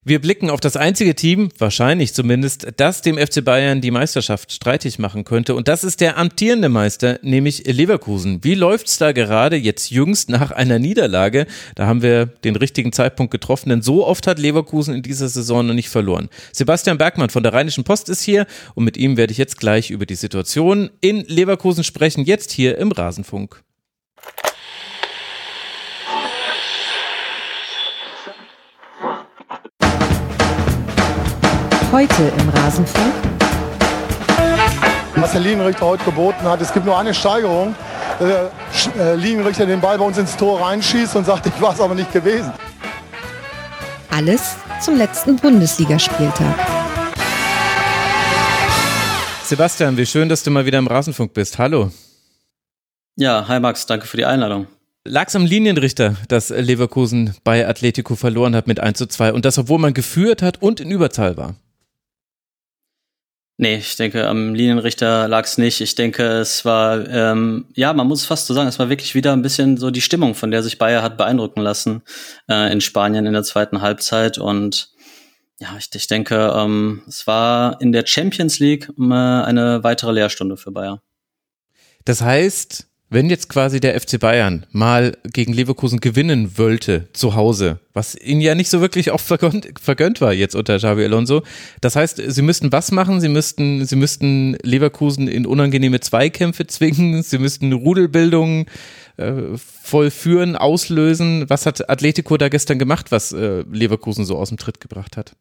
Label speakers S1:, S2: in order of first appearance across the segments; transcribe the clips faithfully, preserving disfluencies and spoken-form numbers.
S1: Wir blicken auf das einzige Team, wahrscheinlich zumindest, das dem F C Bayern die Meisterschaft streitig machen könnte. Und das ist der amtierende Meister, nämlich Leverkusen. Wie läuft's da gerade jetzt jüngst nach einer Niederlage? Da haben wir den richtigen Zeitpunkt getroffen, denn so oft hat Leverkusen in dieser Saison noch nicht verloren. Sebastian Bergmann von der Rheinischen Post ist hier und mit ihm werde ich jetzt gleich über die Situation in Leverkusen sprechen, jetzt hier im Rasenfunk.
S2: Heute im Rasenfunk.
S3: Was der Linienrichter heute geboten hat, es gibt nur eine Steigerung. Der Linienrichter den Ball bei uns ins Tor reinschießt und sagt, ich war es aber nicht gewesen.
S2: Alles zum letzten Bundesligaspieltag.
S1: Sebastian, wie schön, dass du mal wieder im Rasenfunk bist. Hallo.
S4: Ja, hi Max, danke für die Einladung.
S1: Lag's am Linienrichter, dass Leverkusen bei Atletico verloren hat mit eins zu zwei und das, obwohl man geführt hat und in Überzahl war?
S4: Nee, ich denke, am Linienrichter lag's nicht. Ich denke, es war, ähm, ja, man muss fast so sagen, es war wirklich wieder ein bisschen so die Stimmung, von der sich Bayer hat beeindrucken lassen äh, in Spanien in der zweiten Halbzeit. Und ja, ich, ich denke, ähm, es war in der Champions League äh, eine weitere Lehrstunde für Bayer.
S1: Das heißt, wenn jetzt quasi der F C Bayern mal gegen Leverkusen gewinnen wollte zu Hause, was ihnen ja nicht so wirklich oft vergönnt, vergönnt war jetzt unter Xabi Alonso, das heißt, sie müssten was machen? Sie müssten, sie müssten Leverkusen in unangenehme Zweikämpfe zwingen, sie müssten Rudelbildung äh, vollführen, auslösen. Was hat Atletico da gestern gemacht, was äh, Leverkusen so aus dem Tritt gebracht hat?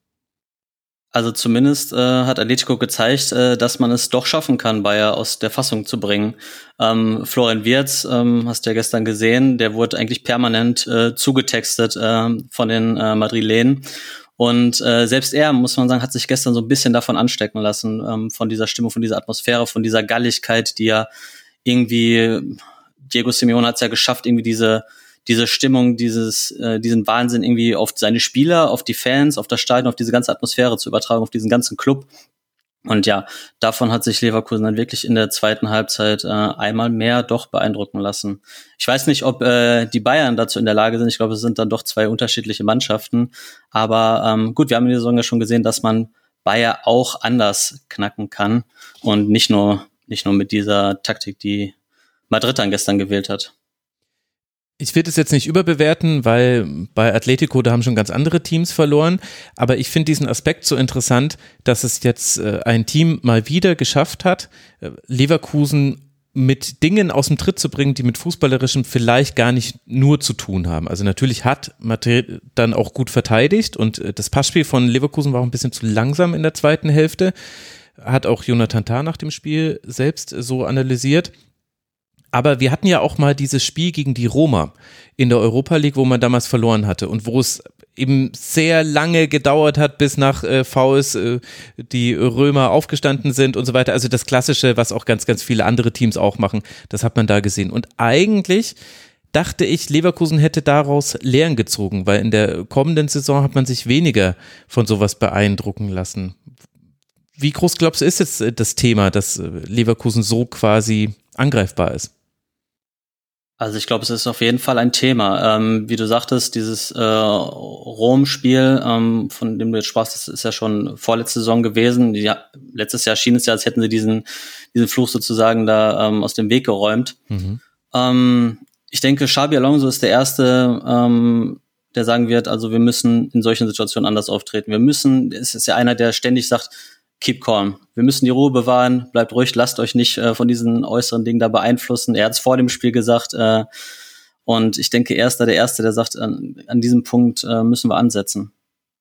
S4: Also zumindest äh, hat Atletico gezeigt, äh, dass man es doch schaffen kann, Bayer aus der Fassung zu bringen. Ähm, Florian Wirtz, ähm, hast du ja gestern gesehen, der wurde eigentlich permanent äh, zugetextet äh, von den äh, Madrilenen. Und äh, selbst er, muss man sagen, hat sich gestern so ein bisschen davon anstecken lassen, ähm, von dieser Stimmung, von dieser Atmosphäre, von dieser Galligkeit, die ja irgendwie, Diego Simeone hat es ja geschafft, irgendwie diese diese Stimmung, dieses, äh, diesen Wahnsinn irgendwie auf seine Spieler, auf die Fans, auf das Stadion, auf diese ganze Atmosphäre zu übertragen, auf diesen ganzen Club. Und ja, davon hat sich Leverkusen dann wirklich in der zweiten Halbzeit äh, einmal mehr doch beeindrucken lassen. Ich weiß nicht, ob äh, die Bayern dazu in der Lage sind. Ich glaube, es sind dann doch zwei unterschiedliche Mannschaften. Aber ähm, gut, wir haben in der Saison ja schon gesehen, dass man Bayer auch anders knacken kann und nicht nur, nicht nur mit dieser Taktik, die Madrid dann gestern gewählt hat.
S1: Ich will das jetzt nicht überbewerten, weil bei Atletico, da haben schon ganz andere Teams verloren, aber ich finde diesen Aspekt so interessant, dass es jetzt äh, ein Team mal wieder geschafft hat, äh, Leverkusen mit Dingen aus dem Tritt zu bringen, die mit Fußballerischem vielleicht gar nicht nur zu tun haben. Also natürlich hat Madrid dann auch gut verteidigt und äh, das Passspiel von Leverkusen war auch ein bisschen zu langsam in der zweiten Hälfte, hat auch Jonathan Tah nach dem Spiel selbst so analysiert. Aber wir hatten ja auch mal dieses Spiel gegen die Roma in der Europa League, wo man damals verloren hatte und wo es eben sehr lange gedauert hat, bis nach äh, Fouls äh, die Römer aufgestanden sind und so weiter. Also das Klassische, was auch ganz, ganz viele andere Teams auch machen, das hat man da gesehen. Und eigentlich dachte ich, Leverkusen hätte daraus Lehren gezogen, weil in der kommenden Saison hat man sich weniger von sowas beeindrucken lassen. Wie groß glaubst du, ist jetzt das Thema, dass Leverkusen so quasi angreifbar ist?
S4: Also ich glaube, es ist auf jeden Fall ein Thema. Ähm, wie du sagtest, dieses äh, Rom-Spiel, ähm, von dem du jetzt sprachst, das ist ja schon vorletzte Saison gewesen. Die, letztes Jahr schien es ja, als hätten sie diesen diesen Fluch sozusagen da ähm, aus dem Weg geräumt. Mhm. Ähm, ich denke, Xabi Alonso ist der Erste, ähm, der sagen wird, also wir müssen in solchen Situationen anders auftreten. Wir müssen, es ist ja einer, der ständig sagt, keep calm. Wir müssen die Ruhe bewahren, bleibt ruhig, lasst euch nicht äh, von diesen äußeren Dingen da beeinflussen. Er hat es vor dem Spiel gesagt äh, und ich denke, er ist da der Erste, der sagt, an, an diesem Punkt äh, müssen wir ansetzen.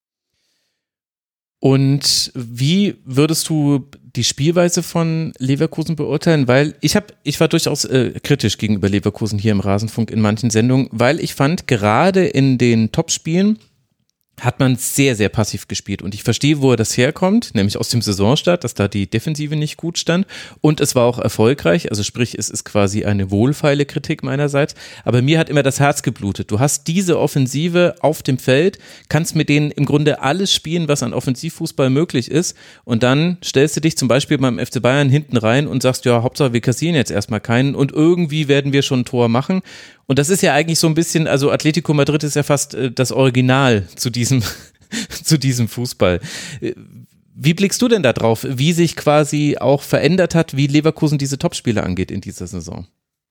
S1: Und wie würdest du die Spielweise von Leverkusen beurteilen? Weil ich habe, ich war durchaus äh, kritisch gegenüber Leverkusen hier im Rasenfunk in manchen Sendungen, weil ich fand, gerade in den Topspielen hat man sehr, sehr passiv gespielt und ich verstehe, wo das herkommt, nämlich aus dem Saisonstart, dass da die Defensive nicht gut stand und es war auch erfolgreich, also sprich, es ist quasi eine wohlfeile Kritik meinerseits, aber mir hat immer das Herz geblutet. Du hast diese Offensive auf dem Feld, kannst mit denen im Grunde alles spielen, was an Offensivfußball möglich ist und dann stellst du dich zum Beispiel beim F C Bayern hinten rein und sagst, ja, Hauptsache wir kassieren jetzt erstmal keinen und irgendwie werden wir schon ein Tor machen. Und das ist ja eigentlich so ein bisschen, also Atletico Madrid ist ja fast äh, das Original zu diesem zu diesem Fußball. Wie blickst du denn da drauf, wie sich quasi auch verändert hat, wie Leverkusen diese Topspiele angeht in dieser Saison?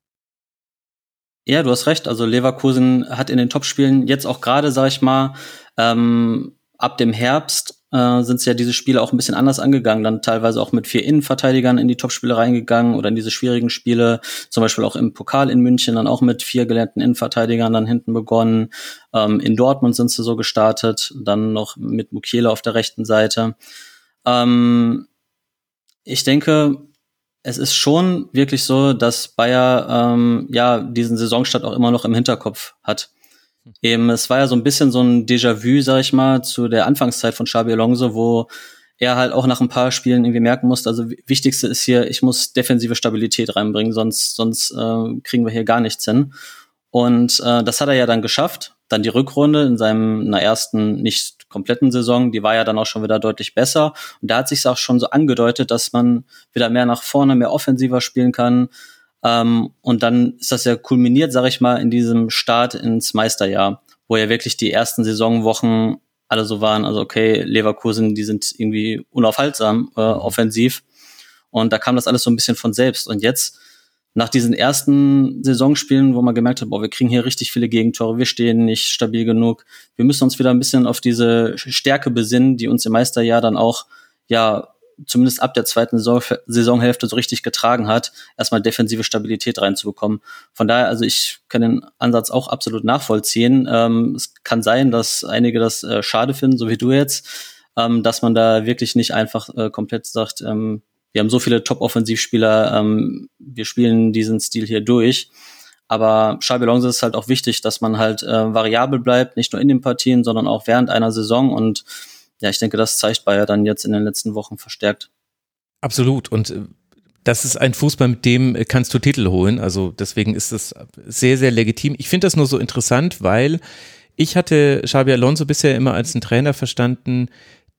S4: Ja, du hast recht. Also Leverkusen hat in den Topspielen jetzt auch gerade, sag ich mal, ähm, ab dem Herbst äh, sind ja diese Spiele auch ein bisschen anders angegangen, dann teilweise auch mit vier Innenverteidigern in die Topspiele reingegangen oder in diese schwierigen Spiele, zum Beispiel auch im Pokal in München, dann auch mit vier gelernten Innenverteidigern dann hinten begonnen. Ähm, in Dortmund sind sie so gestartet, dann noch mit Mukiele auf der rechten Seite. Ähm, ich denke, es ist schon wirklich so, dass Bayer ähm, ja diesen Saisonstart auch immer noch im Hinterkopf hat. Eben, es war ja so ein bisschen so ein Déjà-vu, sag ich mal, zu der Anfangszeit von Xabi Alonso, wo er halt auch nach ein paar Spielen irgendwie merken musste, also wichtigste ist hier, ich muss defensive Stabilität reinbringen, sonst sonst äh, kriegen wir hier gar nichts hin. Und äh, das hat er ja dann geschafft. Dann die Rückrunde in seinem in der ersten nicht kompletten Saison, die war ja dann auch schon wieder deutlich besser. Und da hat sich auch schon so angedeutet, dass man wieder mehr nach vorne, mehr offensiver spielen kann. Ähm, und dann ist das ja kulminiert, sag ich mal, in diesem Start ins Meisterjahr, wo ja wirklich die ersten Saisonwochen alle so waren, also okay, Leverkusen, die sind irgendwie unaufhaltsam äh, offensiv. Und da kam das alles so ein bisschen von selbst. Und jetzt nach diesen ersten Saisonspielen, wo man gemerkt hat, boah, wir kriegen hier richtig viele Gegentore, wir stehen nicht stabil genug, wir müssen uns wieder ein bisschen auf diese Stärke besinnen, die uns im Meisterjahr dann auch, ja, zumindest ab der zweiten Saison, Saisonhälfte so richtig getragen hat, erstmal defensive Stabilität reinzubekommen. Von daher, also ich kann den Ansatz auch absolut nachvollziehen. Ähm, es kann sein, dass einige das äh, schade finden, so wie du jetzt, ähm, dass man da wirklich nicht einfach äh, komplett sagt, ähm, wir haben so viele Top-Offensivspieler, ähm, wir spielen diesen Stil hier durch. Aber Xabi Alonso ist halt auch wichtig, dass man halt äh, variabel bleibt, nicht nur in den Partien, sondern auch während einer Saison. Und ja, ich denke, das zeigt Bayer dann jetzt in den letzten Wochen verstärkt.
S1: Absolut. Und das ist ein Fußball, mit dem kannst du Titel holen. Also deswegen ist das sehr, sehr legitim. Ich finde das nur so interessant, weil ich hatte Xabi Alonso bisher immer als einen Trainer verstanden,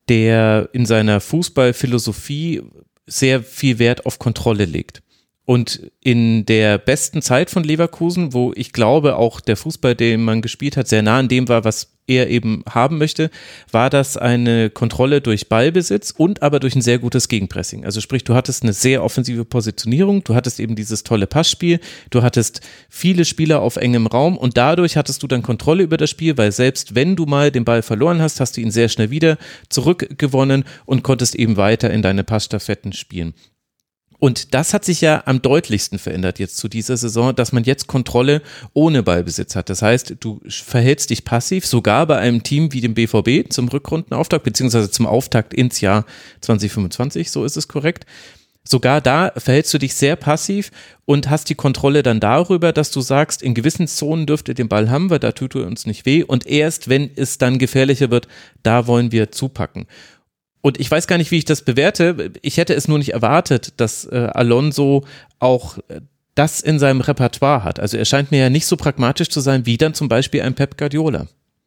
S1: der in seiner Fußballphilosophie sehr viel Wert auf Kontrolle legt. Und in der besten Zeit von Leverkusen, wo ich glaube auch der Fußball, den man gespielt hat, sehr nah an dem war, was er eben haben möchte, war das eine Kontrolle durch Ballbesitz und aber durch ein sehr gutes Gegenpressing. Also sprich, du hattest eine sehr offensive Positionierung, du hattest eben dieses tolle Passspiel, du hattest viele Spieler auf engem Raum und dadurch hattest du dann Kontrolle über das Spiel, weil selbst wenn du mal den Ball verloren hast, hast du ihn sehr schnell wieder zurückgewonnen und konntest eben weiter in deine Passstaffetten spielen. Und das hat sich ja am deutlichsten verändert jetzt zu dieser Saison, dass man jetzt Kontrolle ohne Ballbesitz hat. Das heißt, du verhältst dich passiv, sogar bei einem Team wie dem B V B zum Rückrundenauftakt, beziehungsweise zum Auftakt ins Jahr zwanzig fünfundzwanzig, so ist es korrekt. Sogar da verhältst du dich sehr passiv und hast die Kontrolle dann darüber, dass du sagst, in gewissen Zonen dürft ihr den Ball haben, weil da tut er uns nicht weh. Und erst wenn es dann gefährlicher wird, da wollen wir zupacken. Und ich weiß gar nicht, wie ich das bewerte. Ich hätte es nur nicht erwartet, dass äh, Alonso auch äh, das in seinem Repertoire hat. Also er scheint mir ja nicht so pragmatisch zu sein, wie dann zum Beispiel ein Pep Guardiola.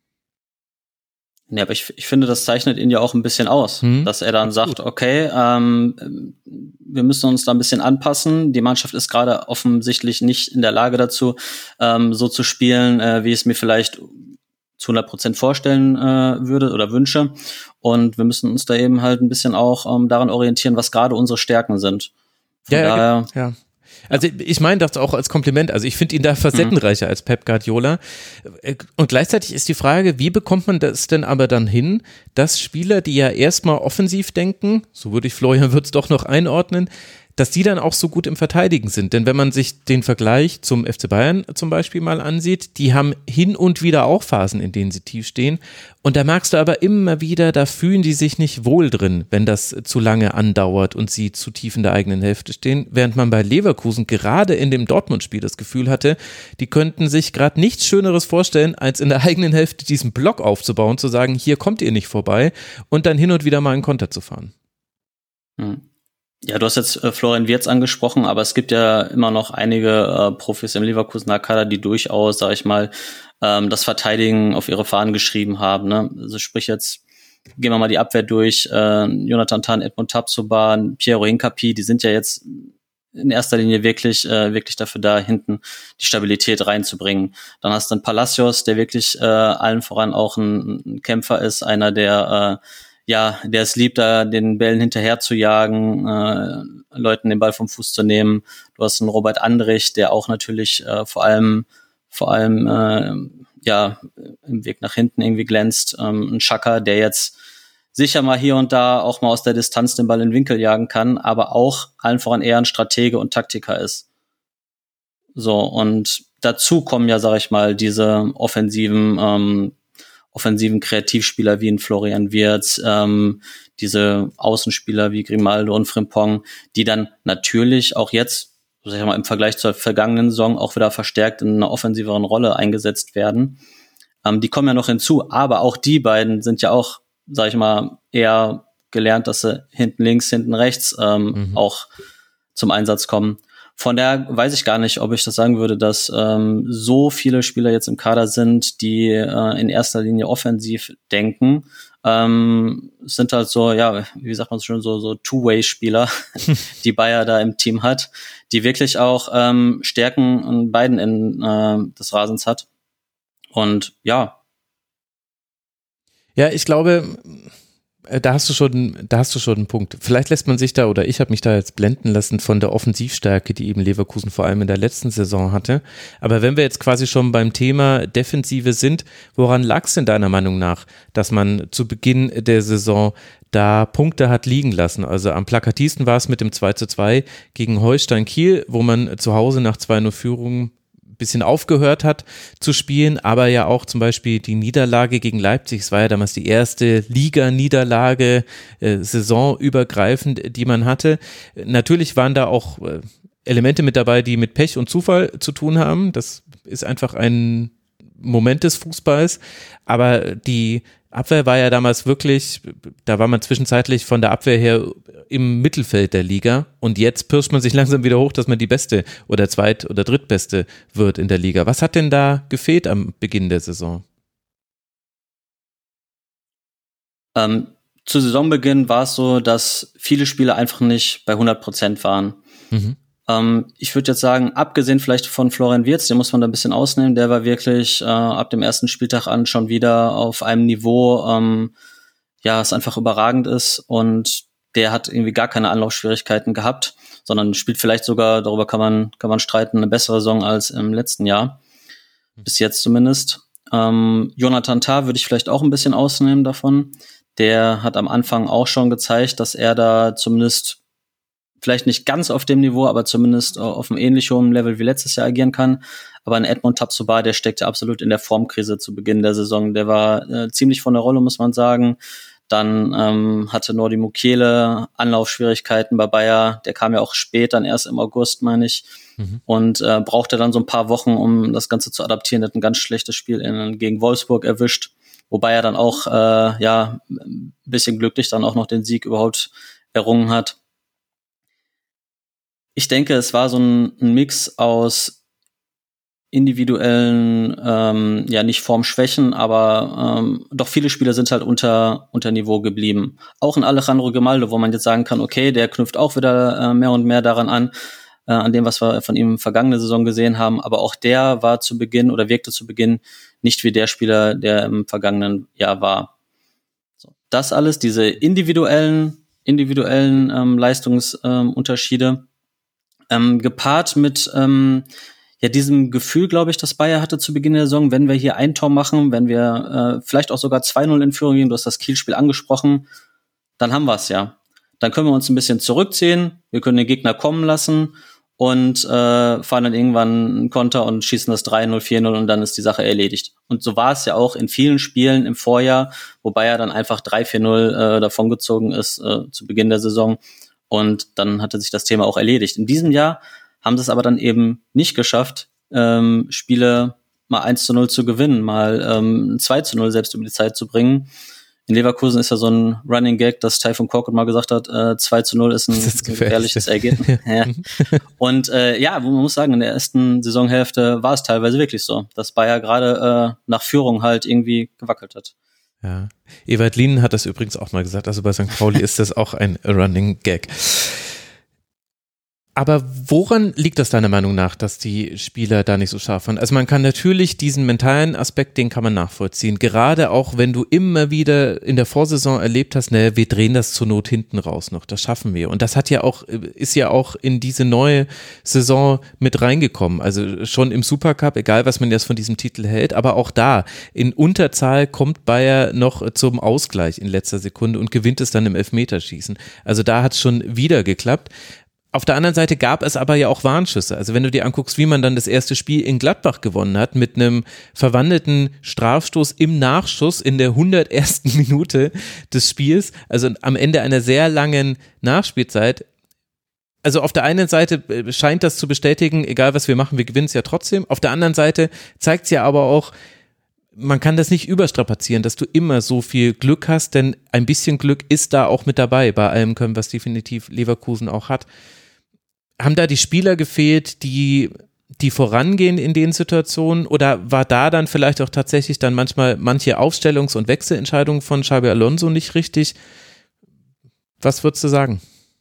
S4: Ja, aber ich, ich finde, das zeichnet ihn ja auch ein bisschen aus, hm, dass er dann sagt, okay, ähm, wir müssen uns da ein bisschen anpassen. Die Mannschaft ist gerade offensichtlich nicht in der Lage dazu, ähm, so zu spielen, äh, wie es mir vielleicht zu hundert Prozent vorstellen äh, würde oder wünsche. Und wir müssen uns da eben halt ein bisschen auch ähm, daran orientieren, was gerade unsere Stärken sind. Von
S1: ja,
S4: daher,
S1: ja, ja. Also ich meine das auch als Kompliment. Also ich finde ihn da facettenreicher mhm. als Pep Guardiola. Und gleichzeitig ist die Frage, wie bekommt man das denn aber dann hin, dass Spieler, die ja erstmal offensiv denken, so würde ich Florian Wirtz doch noch einordnen, dass die dann auch so gut im Verteidigen sind. Denn wenn man sich den Vergleich zum F C Bayern zum Beispiel mal ansieht, die haben hin und wieder auch Phasen, in denen sie tief stehen. Und da merkst du aber immer wieder, da fühlen die sich nicht wohl drin, wenn das zu lange andauert und sie zu tief in der eigenen Hälfte stehen. Während man bei Leverkusen gerade in dem Dortmund-Spiel das Gefühl hatte, die könnten sich gerade nichts Schöneres vorstellen, als in der eigenen Hälfte diesen Block aufzubauen, zu sagen, hier kommt ihr nicht vorbei und dann hin und wieder mal einen Konter zu fahren.
S4: Mhm. Ja, du hast jetzt äh, Florian Wirtz angesprochen, aber es gibt ja immer noch einige äh, Profis im Leverkusener Kader, die durchaus, sag ich mal, ähm, das Verteidigen auf ihre Fahnen geschrieben haben. Ne? Also sprich jetzt, gehen wir mal die Abwehr durch, äh, Jonathan Tah, Edmund Tapsoba, Piero Hincapié, die sind ja jetzt in erster Linie wirklich äh, wirklich dafür da, hinten die Stabilität reinzubringen. Dann hast du einen Palacios, der wirklich äh, allen voran auch ein, ein Kämpfer ist, einer, der äh, ja, der es liebt, da den Bällen hinterher zu jagen, äh, Leuten den Ball vom Fuß zu nehmen. Du hast einen Robert Andrich, der auch natürlich äh, vor allem vor allem äh, ja im Weg nach hinten irgendwie glänzt. Ähm, ein Xhaka, der jetzt sicher mal hier und da auch mal aus der Distanz den Ball in den Winkel jagen kann, aber auch allen voran eher ein Stratege und Taktiker ist. So, und dazu kommen ja, sag ich mal, diese offensiven, ähm, offensiven Kreativspieler wie ein Florian Wirtz, ähm, diese Außenspieler wie Grimaldo und Frimpong, die dann natürlich auch jetzt, sag ich mal, im Vergleich zur vergangenen Saison auch wieder verstärkt in einer offensiveren Rolle eingesetzt werden. Ähm, die kommen ja noch hinzu, aber auch die beiden sind ja auch, sag ich mal, eher gelernt, dass sie hinten links, hinten rechts ähm, mhm. auch zum Einsatz kommen. Von daher weiß ich gar nicht, ob ich das sagen würde, dass ähm, so viele Spieler jetzt im Kader sind, die äh, in erster Linie offensiv denken. Ähm, es sind halt so, ja, wie sagt man es schon, so so Two-Way-Spieler, die Bayer da im Team hat, die wirklich auch ähm, Stärken an beiden Enden äh, des Rasens hat. Und ja,
S1: Ja, ich glaube, da hast du schon, da hast du schon einen Punkt. Vielleicht lässt man sich da, oder ich habe mich da jetzt blenden lassen von der Offensivstärke, die eben Leverkusen vor allem in der letzten Saison hatte. Aber wenn wir jetzt quasi schon beim Thema Defensive sind, woran lag es denn deiner Meinung nach, dass man zu Beginn der Saison da Punkte hat liegen lassen? Also am plakativsten war es mit dem zwei zu zwei gegen Holstein Kiel, wo man zu Hause nach zwei null Führung bisschen aufgehört hat zu spielen, aber ja auch zum Beispiel die Niederlage gegen Leipzig, es war ja damals die erste Liga-Niederlage, äh, saisonübergreifend, die man hatte. Natürlich waren da auch äh, Elemente mit dabei, die mit Pech und Zufall zu tun haben. Das ist einfach ein Moment des Fußballs, aber die Abwehr war ja damals wirklich, da war man zwischenzeitlich von der Abwehr her im Mittelfeld der Liga und jetzt pirscht man sich langsam wieder hoch, dass man die beste oder zweit- oder drittbeste wird in der Liga. Was hat denn da gefehlt am Beginn der Saison?
S4: Ähm, zu Saisonbeginn war es so, dass viele Spieler einfach nicht bei hundert Prozent waren. Mhm. Ähm, ich würde jetzt sagen, abgesehen vielleicht von Florian Wirtz, den muss man da ein bisschen ausnehmen, der war wirklich äh, ab dem ersten Spieltag an schon wieder auf einem Niveau, ähm, ja, es einfach überragend ist und der hat irgendwie gar keine Anlaufschwierigkeiten gehabt, sondern spielt vielleicht sogar, darüber kann man kann man streiten, eine bessere Saison als im letzten Jahr, bis jetzt zumindest. Ähm, Jonathan Tah würde ich vielleicht auch ein bisschen ausnehmen davon. Der hat am Anfang auch schon gezeigt, dass er da zumindest vielleicht nicht ganz auf dem Niveau, aber zumindest auf einem ähnlich hohen Level wie letztes Jahr agieren kann. Aber ein Edmond Tapsoba, der steckte absolut in der Formkrise zu Beginn der Saison. Der war äh, ziemlich von der Rolle, muss man sagen. Dann ähm, hatte Nordi Mukiele Anlaufschwierigkeiten bei Bayer. Der kam ja auch spät, dann erst im August, meine ich. Mhm. Und äh, brauchte dann so ein paar Wochen, um das Ganze zu adaptieren. Der hat ein ganz schlechtes Spiel in, gegen Wolfsburg erwischt. Wobei er dann auch äh, ja ein bisschen glücklich dann auch noch den Sieg überhaupt errungen hat. Ich denke, es war so ein, ein Mix aus individuellen, ähm, ja nicht Formschwächen, aber ähm, doch viele Spieler sind halt unter unter Niveau geblieben. Auch ein Alejandro Grimaldo, wo man jetzt sagen kann, okay, der knüpft auch wieder äh, mehr und mehr daran an, äh, an dem, was wir von ihm vergangene Saison gesehen haben. Aber auch der war zu Beginn oder wirkte zu Beginn nicht wie der Spieler, der im vergangenen Jahr war. So, das alles, diese individuellen individuellen ähm, Leistungsunterschiede, ähm, gepaart mit ähm, ja diesem Gefühl, glaube ich, dass Bayer hatte zu Beginn der Saison, wenn wir hier ein Tor machen, wenn wir äh, vielleicht auch sogar zwei null in Führung gehen, du hast das Kiel-Spiel angesprochen, dann haben wir es ja. Dann können wir uns ein bisschen zurückziehen, wir können den Gegner kommen lassen und äh, fahren dann irgendwann einen Konter und schießen das drei null, vier null und dann ist die Sache erledigt. Und so war es ja auch in vielen Spielen im Vorjahr, wo Bayer dann einfach drei vier null äh, davongezogen ist äh, zu Beginn der Saison. Und dann hatte sich das Thema auch erledigt. In diesem Jahr haben sie es aber dann eben nicht geschafft, ähm, Spiele mal eins zu null zu gewinnen, mal ähm, zwei zu null selbst über die Zeit zu bringen. In Leverkusen ist ja so ein Running Gag, dass Taifun Korkut mal gesagt hat, äh, zwei zu null ist ein ist gefährliches Ergebnis. Ja. Und äh, ja, man muss sagen, in der ersten Saisonhälfte war es teilweise wirklich so, dass Bayer gerade äh, nach Führung halt irgendwie gewackelt hat.
S1: Ja, Ewald Lien hat das übrigens auch mal gesagt, also bei Sankt Pauli ist das auch ein Running Gag. Aber woran liegt das deiner Meinung nach, dass die Spieler da nicht so scharf waren? Also man kann natürlich diesen mentalen Aspekt, den kann man nachvollziehen. Gerade auch, wenn du immer wieder in der Vorsaison erlebt hast, naja, wir drehen das zur Not hinten raus noch, das schaffen wir. Und das hat ja auch, ist ja auch in diese neue Saison mit reingekommen. Also schon im Supercup, egal was man jetzt von diesem Titel hält, aber auch da, in Unterzahl kommt Bayer noch zum Ausgleich in letzter Sekunde und gewinnt es dann im Elfmeterschießen. Also da hat es schon wieder geklappt. Auf der anderen Seite gab es aber ja auch Warnschüsse. Also wenn du dir anguckst, wie man dann das erste Spiel in Gladbach gewonnen hat, mit einem verwandelten Strafstoß im Nachschuss in der hundertersten Minute des Spiels, also am Ende einer sehr langen Nachspielzeit. Also auf der einen Seite scheint das zu bestätigen, egal was wir machen, wir gewinnen es ja trotzdem. Auf der anderen Seite zeigt es ja aber auch, man kann das nicht überstrapazieren, dass du immer so viel Glück hast, denn ein bisschen Glück ist da auch mit dabei, bei allem Können, was definitiv Leverkusen auch hat. Haben da die Spieler gefehlt, die, die vorangehen in den Situationen, oder war da dann vielleicht auch tatsächlich dann manchmal manche Aufstellungs- und Wechselentscheidungen von Xabi Alonso nicht richtig? Was würdest du sagen?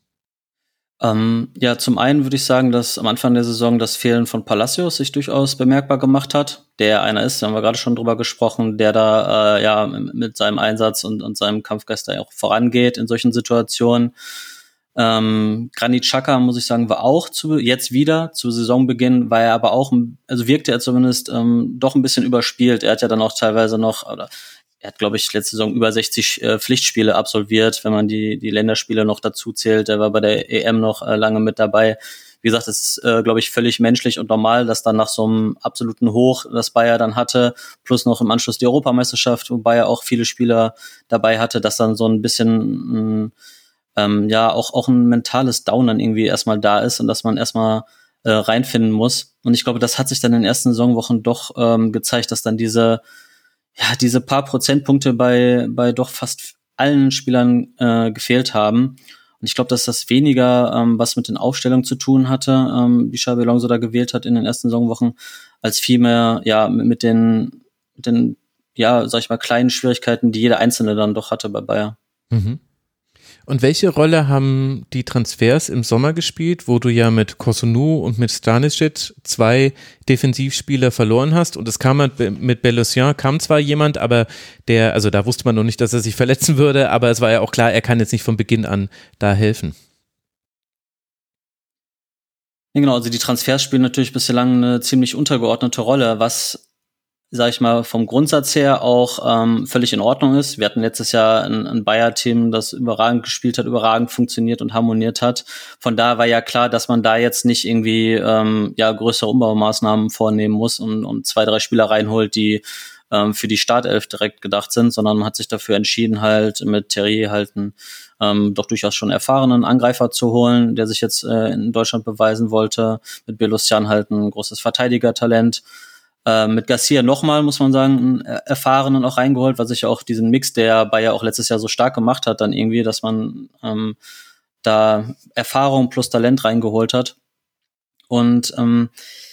S4: Ähm, ja, zum einen würde ich sagen, dass am Anfang der Saison das Fehlen von Palacios sich durchaus bemerkbar gemacht hat. Der einer ist, da haben wir gerade schon drüber gesprochen, der da äh, ja mit seinem Einsatz und, und seinem Kampfgeist da auch vorangeht in solchen Situationen. Ähm, Granit Xhaka, muss ich sagen, war auch zu, jetzt wieder zu Saisonbeginn, war er aber auch, also wirkte er zumindest ähm, doch ein bisschen überspielt. Er hat ja dann auch teilweise noch, oder er hat, glaube ich, letzte Saison über sechzig äh, Pflichtspiele absolviert, wenn man die die Länderspiele noch dazu zählt. Er war bei der E M noch äh, lange mit dabei. Wie gesagt, es ist, äh, glaube ich, völlig menschlich und normal, dass dann nach so einem absoluten Hoch, das Bayer dann hatte, plus noch im Anschluss die Europameisterschaft, wo Bayer auch viele Spieler dabei hatte, dass dann so ein bisschen mh, ähm, ja auch auch ein mentales Down dann irgendwie erstmal da ist und dass man erstmal äh, reinfinden muss. Und ich glaube, das hat sich dann in den ersten Saisonwochen doch ähm, gezeigt, dass dann diese ja diese paar Prozentpunkte bei bei doch fast allen Spielern äh, gefehlt haben. Und ich glaube, dass das weniger ähm, was mit den Aufstellungen zu tun hatte, ähm, wie Xabi Alonso da gewählt hat in den ersten Saisonwochen, als vielmehr ja mit den mit den ja sag ich mal kleinen Schwierigkeiten, die jeder Einzelne dann doch hatte bei Bayer.
S1: Mhm. Und welche Rolle haben die Transfers im Sommer gespielt, wo du ja mit Kosunu und mit Stanisic zwei Defensivspieler verloren hast, und es kam mit Belocian, kam zwar jemand, aber der, also da wusste man noch nicht, dass er sich verletzen würde, aber es war ja auch klar, er kann jetzt nicht von Beginn an da helfen.
S4: Ja, genau, also die Transfers spielen natürlich bislang eine ziemlich untergeordnete Rolle, was sag ich mal, vom Grundsatz her auch ähm, völlig in Ordnung ist. Wir hatten letztes Jahr ein, ein Bayer-Team, das überragend gespielt hat, überragend funktioniert und harmoniert hat. Von da war ja klar, dass man da jetzt nicht irgendwie ähm, ja größere Umbaumaßnahmen vornehmen muss und, und zwei, drei Spieler reinholt, die ähm, für die Startelf direkt gedacht sind, sondern man hat sich dafür entschieden, halt mit Terrier halt einen ähm, doch durchaus schon erfahrenen Angreifer zu holen, der sich jetzt äh, in Deutschland beweisen wollte. Mit Belocian halt ein großes Verteidigertalent. Äh, mit Garcia nochmal, muss man sagen, einen erfahrenen auch reingeholt, weil sich ja auch diesen Mix, der Bayer auch letztes Jahr so stark gemacht hat, dann irgendwie, dass man ähm, da Erfahrung plus Talent reingeholt hat. Und ähm,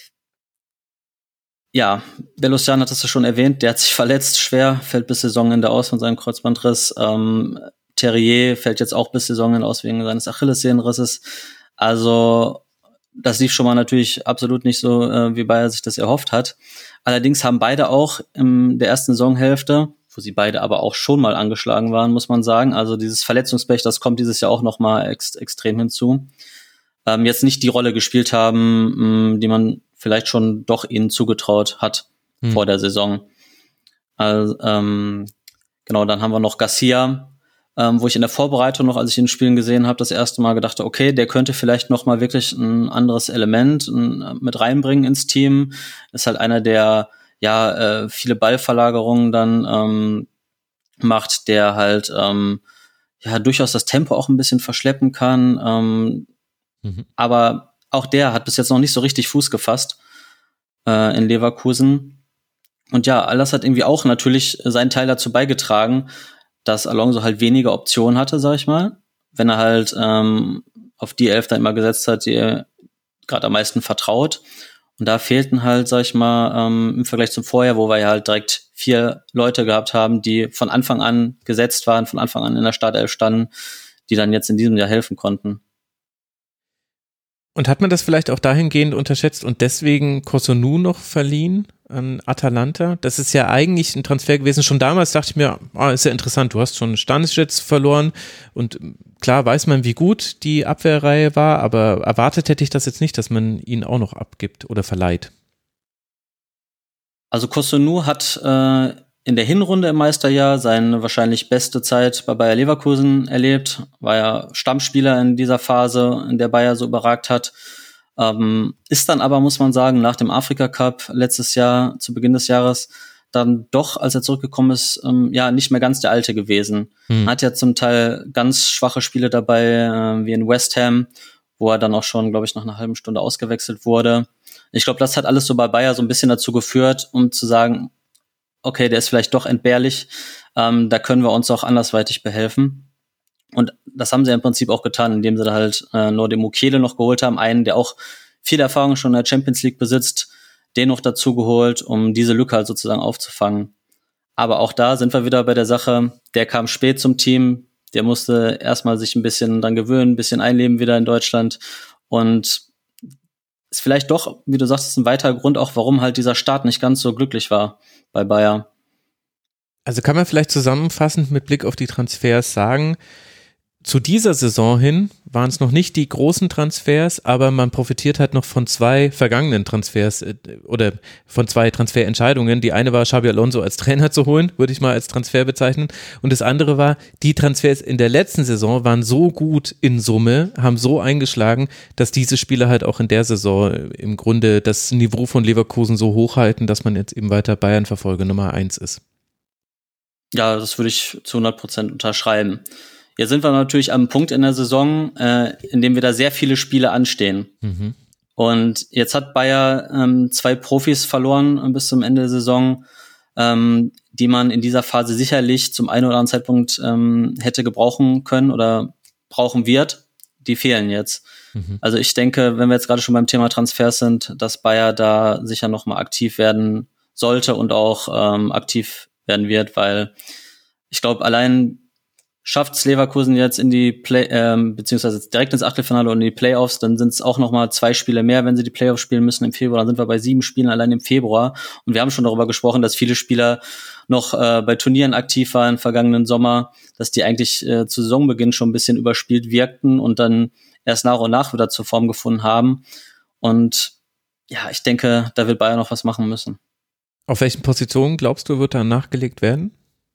S4: ja, Belocian hat es ja schon erwähnt, der hat sich verletzt, schwer, fällt bis Saisonende aus von seinem Kreuzbandriss. Ähm, Terrier fällt jetzt auch bis Saisonende aus wegen seines Achillessehnenrisses. Also das lief schon mal natürlich absolut nicht so, äh, wie Bayer sich das erhofft hat. Allerdings haben beide auch in der ersten Saisonhälfte, wo sie beide aber auch schon mal angeschlagen waren, muss man sagen, also dieses Verletzungspech, das kommt dieses Jahr auch noch mal ex- extrem hinzu, ähm, jetzt nicht die Rolle gespielt haben, mh, die man vielleicht schon doch ihnen zugetraut hat hm. vor der Saison. Also, ähm, genau, dann haben wir noch Garcia, Ähm, wo ich in der Vorbereitung noch, als ich ihn Spielen gesehen habe, das erste Mal gedacht, okay, der könnte vielleicht noch mal wirklich ein anderes Element ein, mit reinbringen ins Team. Ist halt einer, der ja äh, viele Ballverlagerungen dann ähm, macht, der halt ähm, ja durchaus das Tempo auch ein bisschen verschleppen kann. Ähm, mhm. Aber auch der hat bis jetzt noch nicht so richtig Fuß gefasst äh, in Leverkusen. Und ja, all das hat irgendwie auch natürlich seinen Teil dazu beigetragen, dass Alonso halt weniger Optionen hatte, sag ich mal, wenn er halt ähm, auf die Elf da immer gesetzt hat, die er gerade am meisten vertraut. Und da fehlten halt, sag ich mal, ähm, im Vergleich zum Vorjahr, wo wir ja halt direkt vier Leute gehabt haben, die von Anfang an gesetzt waren, von Anfang an in der Startelf standen, die dann jetzt in diesem Jahr helfen konnten.
S1: Und hat man das vielleicht auch dahingehend unterschätzt und deswegen Cossonu noch verliehen an Atalanta? Das ist ja eigentlich ein Transfer gewesen. Schon damals dachte ich mir, ah, ist ja interessant, du hast schon Stanisic verloren und klar weiß man, wie gut die Abwehrreihe war, aber erwartet hätte ich das jetzt nicht, dass man ihn auch noch abgibt oder verleiht.
S4: Also Cossonu hat äh, in der Hinrunde im Meisterjahr seine wahrscheinlich beste Zeit bei Bayer Leverkusen erlebt, war ja Stammspieler in dieser Phase, in der Bayer so überragt hat. Ähm, ist dann aber, muss man sagen, nach dem Afrika Cup letztes Jahr, zu Beginn des Jahres, dann doch, als er zurückgekommen ist, ähm, ja, nicht mehr ganz der Alte gewesen. Hm. Hat ja zum Teil ganz schwache Spiele dabei, äh, wie in West Ham, wo er dann auch schon, glaube ich, nach einer halben Stunde ausgewechselt wurde. Ich glaube, das hat alles so bei Bayer so ein bisschen dazu geführt, um zu sagen, okay, der ist vielleicht doch entbehrlich, ähm, da können wir uns auch andersweitig behelfen. Und das haben sie im Prinzip auch getan, indem sie da halt äh, Nordin Mukiele noch geholt haben, einen, der auch viel Erfahrung schon in der Champions League besitzt, den noch dazu geholt, um diese Lücke halt sozusagen aufzufangen. Aber auch da sind wir wieder bei der Sache, der kam spät zum Team, der musste erstmal sich ein bisschen dran gewöhnen, ein bisschen einleben wieder in Deutschland und ist vielleicht doch, wie du sagst, ein weiterer Grund auch, warum halt dieser Start nicht ganz so glücklich war bei Bayer.
S1: Also kann man vielleicht zusammenfassend mit Blick auf die Transfers sagen, zu dieser Saison hin waren es noch nicht die großen Transfers, aber man profitiert halt noch von zwei vergangenen Transfers äh, oder von zwei Transferentscheidungen. Die eine war, Xabi Alonso als Trainer zu holen, würde ich mal als Transfer bezeichnen. Und das andere war, die Transfers in der letzten Saison waren so gut in Summe, haben so eingeschlagen, dass diese Spieler halt auch in der Saison im Grunde das Niveau von Leverkusen so hochhalten, dass man jetzt eben weiter Bayern-Verfolger Nummer eins ist.
S4: Ja, das würde ich zu hundert Prozent unterschreiben. Jetzt sind wir natürlich am Punkt in der Saison, äh, in dem wieder sehr viele Spiele anstehen. Mhm. Und jetzt hat Bayer ähm, zwei Profis verloren bis zum Ende der Saison, ähm, die man in dieser Phase sicherlich zum einen oder anderen Zeitpunkt ähm, hätte gebrauchen können oder brauchen wird. Die fehlen jetzt. Mhm. Also ich denke, wenn wir jetzt gerade schon beim Thema Transfers sind, dass Bayer da sicher nochmal aktiv werden sollte und auch ähm, aktiv werden wird, weil ich glaube, allein schafft's Leverkusen jetzt in die Play, ähm, beziehungsweise direkt ins Achtelfinale und in die Playoffs, dann sind es auch nochmal zwei Spiele mehr, wenn sie die Playoffs spielen müssen im Februar. Dann sind wir bei sieben Spielen allein im Februar. Und wir haben schon darüber gesprochen, dass viele Spieler noch äh, bei Turnieren aktiv waren im vergangenen Sommer, dass die eigentlich äh, zu Saisonbeginn schon ein bisschen überspielt wirkten und dann erst nach und nach wieder zur Form gefunden haben. Und ja, ich denke, da wird Bayer noch was machen müssen.
S1: Auf welchen Positionen, glaubst du, wird da nachgelegt werden?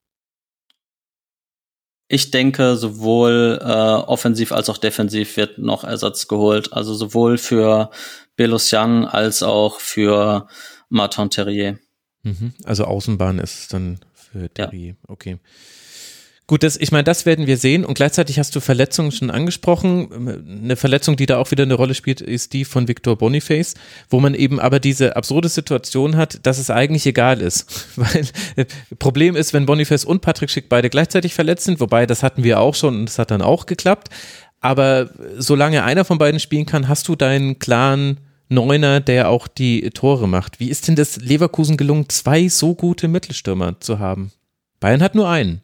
S4: Ich denke, sowohl äh, offensiv als auch defensiv wird noch Ersatz geholt. Also sowohl für Belosian als auch für Martin Terrier.
S1: Mhm. Also Außenbahn ist es dann für Terrier. Ja. Okay. Gut, das, ich meine, das werden wir sehen und gleichzeitig hast du Verletzungen schon angesprochen. Eine Verletzung, die da auch wieder eine Rolle spielt, ist die von Victor Boniface, wo man eben aber diese absurde Situation hat, dass es eigentlich egal ist. Weil äh, Problem ist, wenn Boniface und Patrick Schick beide gleichzeitig verletzt sind, wobei das hatten wir auch schon und das hat dann auch geklappt. Aber solange einer von beiden spielen kann, hast du deinen klaren Neuner, der auch die Tore macht. Wie ist denn das Leverkusen gelungen, zwei so gute Mittelstürmer zu haben? Bayern hat nur einen.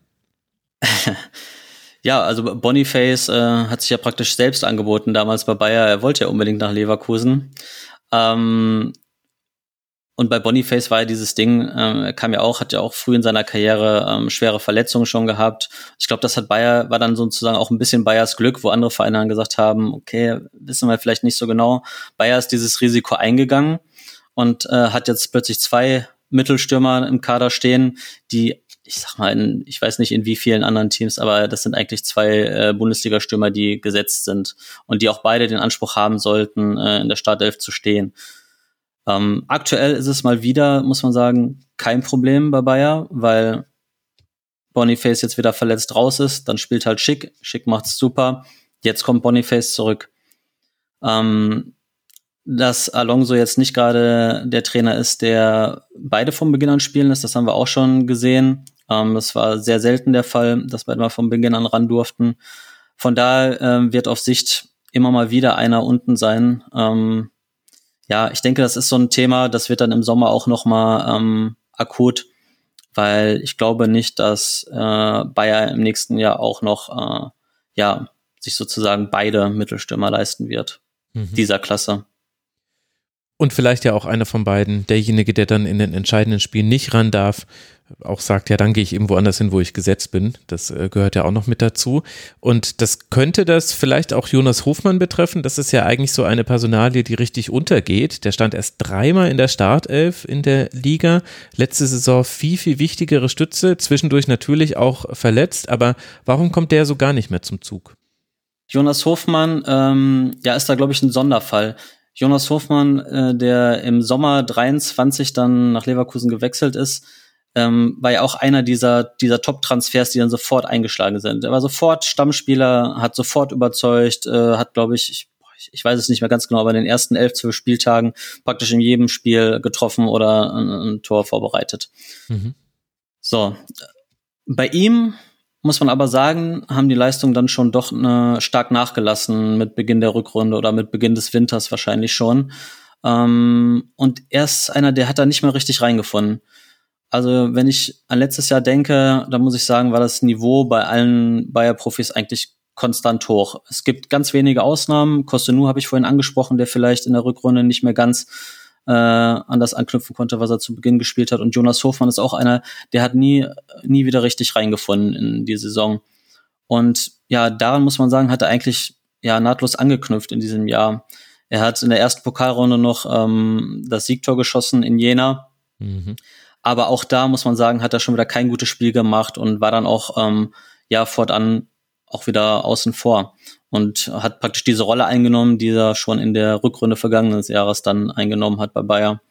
S4: Ja, also Boniface äh, hat sich ja praktisch selbst angeboten damals bei Bayer. Er wollte ja unbedingt nach Leverkusen. Ähm, und bei Boniface war ja dieses Ding, ähm, er kam ja auch, hat ja auch früh in seiner Karriere ähm, schwere Verletzungen schon gehabt. Ich glaube, das hat Bayer, war dann sozusagen auch ein bisschen Bayers Glück, wo andere Vereine dann gesagt haben, okay, wissen wir vielleicht nicht so genau. Bayer ist dieses Risiko eingegangen und äh, hat jetzt plötzlich zwei Mittelstürmer im Kader stehen, die ich sag mal, in, ich weiß nicht in wie vielen anderen Teams, aber das sind eigentlich zwei äh, Bundesliga-Stürmer, die gesetzt sind und die auch beide den Anspruch haben sollten, äh, in der Startelf zu stehen. Ähm, aktuell ist es mal wieder, muss man sagen, kein Problem bei Bayer, weil Boniface jetzt wieder verletzt raus ist, dann spielt halt Schick, Schick macht's super, jetzt kommt Boniface zurück. Ähm, dass Alonso jetzt nicht gerade der Trainer ist, der beide vom Beginn an spielen lässt, das haben wir auch schon gesehen. Ähm, das war sehr selten der Fall, dass beide mal vom Beginn an ran durften. Von daher ähm, wird auf Sicht immer mal wieder einer unten sein. Ähm, ja, ich denke, das ist so ein Thema, das wird dann im Sommer auch nochmal ähm, akut, weil ich glaube nicht, dass äh, Bayer im nächsten Jahr auch noch äh, ja sich sozusagen beide Mittelstürmer leisten wird. mhm. dieser Klasse.
S1: Und vielleicht ja auch einer von beiden, derjenige, der dann in den entscheidenden Spielen nicht ran darf, auch sagt, ja, dann gehe ich eben woanders hin, wo ich gesetzt bin. Das äh, gehört ja auch noch mit dazu. Und das könnte das vielleicht auch Jonas Hofmann betreffen. Das ist ja eigentlich so eine Personalie, die richtig untergeht. Der stand erst dreimal in der Startelf in der Liga. Letzte Saison viel, viel wichtigere Stütze. Zwischendurch natürlich auch verletzt. Aber warum kommt der so gar nicht mehr zum Zug?
S4: Jonas Hofmann, ähm, ja, ist da, glaube ich, ein Sonderfall. Jonas Hofmann, äh, der im Sommer dreiundzwanzig dann nach Leverkusen gewechselt ist, ähm, war ja auch einer dieser dieser Top-Transfers, die dann sofort eingeschlagen sind. Er war sofort Stammspieler, hat sofort überzeugt, äh, hat, glaube ich, ich, ich weiß es nicht mehr ganz genau, aber in den ersten elf, zwölf Spieltagen praktisch in jedem Spiel getroffen oder ein, ein Tor vorbereitet. Mhm. So, bei ihm muss man aber sagen, haben die Leistungen dann schon doch ne, stark nachgelassen mit Beginn der Rückrunde oder mit Beginn des Winters wahrscheinlich schon. Ähm, und er ist einer, der hat da nicht mehr richtig reingefunden. Also wenn ich an letztes Jahr denke, dann muss ich sagen, war das Niveau bei allen Bayer-Profis eigentlich konstant hoch. Es gibt ganz wenige Ausnahmen. Costenou habe ich vorhin angesprochen, der vielleicht in der Rückrunde nicht mehr ganz äh, an das anknüpfen konnte, was er zu Beginn gespielt hat. Und Jonas Hofmann ist auch einer, der hat nie nie wieder richtig reingefunden in die Saison. Und ja, daran muss man sagen, hat er eigentlich ja nahtlos angeknüpft in diesem Jahr. Er hat in der ersten Pokalrunde noch ähm, das Siegtor geschossen in Jena. Mhm. Aber auch da muss man sagen, hat er schon wieder kein gutes Spiel gemacht und war dann auch ähm, ja fortan auch wieder außen vor und hat praktisch diese Rolle eingenommen, die er schon in der Rückrunde vergangenen Jahres dann eingenommen hat bei Bayer.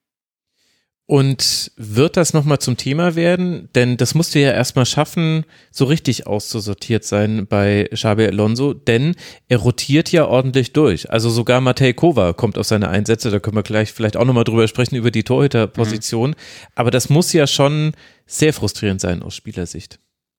S1: Und wird das nochmal zum Thema werden? Denn das musst du ja erstmal schaffen, so richtig auszusortiert sein bei Xabi Alonso, denn er rotiert ja ordentlich durch. Also sogar Matej Kova kommt auf seine Einsätze, da können wir gleich vielleicht auch nochmal drüber sprechen, über die Torhüterposition. Mhm. Aber das muss ja schon sehr frustrierend sein aus Spielersicht.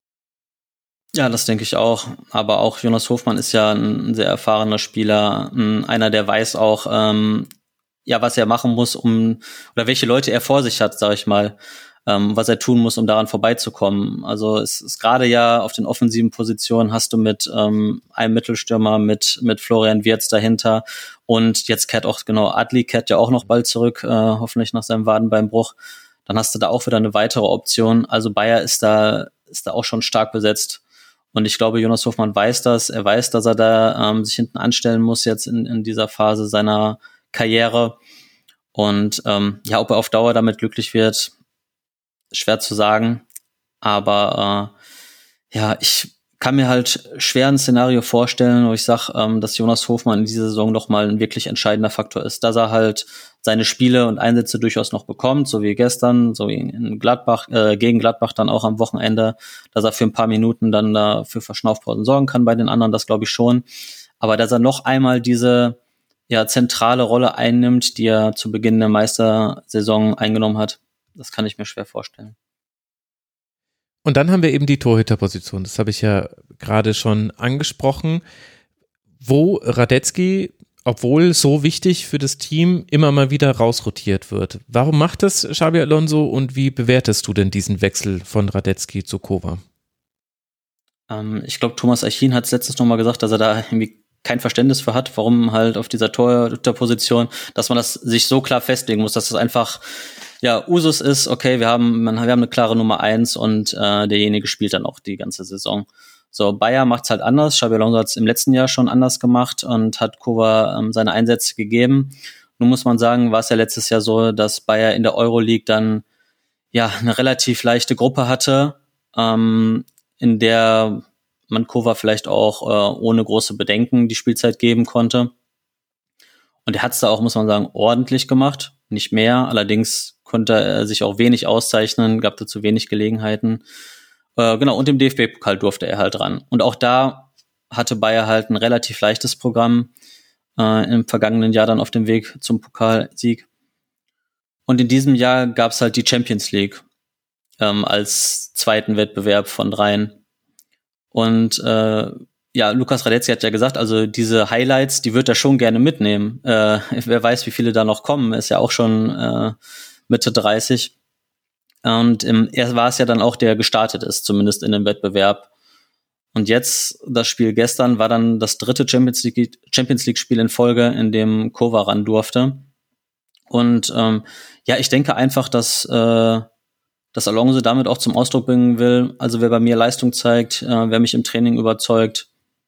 S4: Ja, das denke ich auch. Aber auch Jonas Hofmann ist ja ein sehr erfahrener Spieler, einer, der weiß auch, ähm, ja, was er machen muss, um, oder welche Leute er vor sich hat, sag ich mal, ähm, was er tun muss, um daran vorbeizukommen. Also es ist gerade ja auf den offensiven Positionen hast du mit ähm, einem Mittelstürmer, mit mit Florian Wirtz dahinter und jetzt kehrt auch, genau, Adli kehrt ja auch noch bald zurück, äh, hoffentlich nach seinem Wadenbeinbruch. Dann hast du da auch wieder eine weitere Option. Also Bayer ist da ist da auch schon stark besetzt. Und ich glaube, Jonas Hofmann weiß das. Er weiß, dass er da ähm, sich hinten anstellen muss jetzt in, in dieser Phase seiner Karriere. Und ähm, ja, ob er auf Dauer damit glücklich wird, schwer zu sagen. Aber äh, ja, ich kann mir halt schwer ein Szenario vorstellen, wo ich sage, ähm, dass Jonas Hofmann in dieser Saison noch mal ein wirklich entscheidender Faktor ist. Dass er halt seine Spiele und Einsätze durchaus noch bekommt, so wie gestern, so wie in Gladbach, äh, gegen Gladbach dann auch am Wochenende, dass er für ein paar Minuten dann da für Verschnaufpausen sorgen kann bei den anderen, das glaube ich schon. Aber dass er noch einmal diese ja zentrale Rolle einnimmt, die er zu Beginn der Meistersaison eingenommen hat, das kann ich mir schwer vorstellen.
S1: Und dann haben wir eben die Torhüterposition, das habe ich ja gerade schon angesprochen, wo Radetzky, obwohl so wichtig für das Team, immer mal wieder rausrotiert wird. Warum macht das Xabi Alonso und wie bewertest du denn diesen Wechsel von Radetzky zu Kova?
S4: Ähm, ich glaube, Thomas Eichin hat es letztens nochmal gesagt, dass er da irgendwie kein Verständnis für hat, warum halt auf dieser Torhüterposition, dass man das sich so klar festlegen muss, dass das einfach ja Usus ist, okay, wir haben man, wir haben eine klare Nummer eins und äh, derjenige spielt dann auch die ganze Saison. So, Bayer macht's halt anders. Xabi Alonso hat's im letzten Jahr schon anders gemacht und hat Kova ähm, seine Einsätze gegeben. Nun muss man sagen, war es ja letztes Jahr so, dass Bayer in der Euroleague dann ja eine relativ leichte Gruppe hatte, ähm, in der man Kova vielleicht auch äh, ohne große Bedenken die Spielzeit geben konnte. Und er hat's da auch, muss man sagen, ordentlich gemacht. Nicht mehr, allerdings konnte er sich auch wenig auszeichnen, gab dazu wenig Gelegenheiten. Äh, genau, und im D F B-Pokal durfte er halt ran. Und auch da hatte Bayer halt ein relativ leichtes Programm äh, im vergangenen Jahr dann auf dem Weg zum Pokalsieg. Und in diesem Jahr gab's halt die Champions League ähm, als zweiten Wettbewerb von dreien. Und äh, ja, Lukas Radetzky hat ja gesagt, also diese Highlights, die wird er schon gerne mitnehmen. Äh, wer weiß, wie viele da noch kommen, ist ja auch schon äh, Mitte dreißig. Und im, er war es ja dann auch, der gestartet ist, zumindest in dem Wettbewerb. Und jetzt, das Spiel gestern, war dann das dritte Champions League, Champions League Spiel in Folge, in dem Kova ran durfte. Und ähm, ja, ich denke einfach, dass, äh, dass Alonso damit auch zum Ausdruck bringen will, also wer bei mir Leistung zeigt, äh, wer mich im Training überzeugt,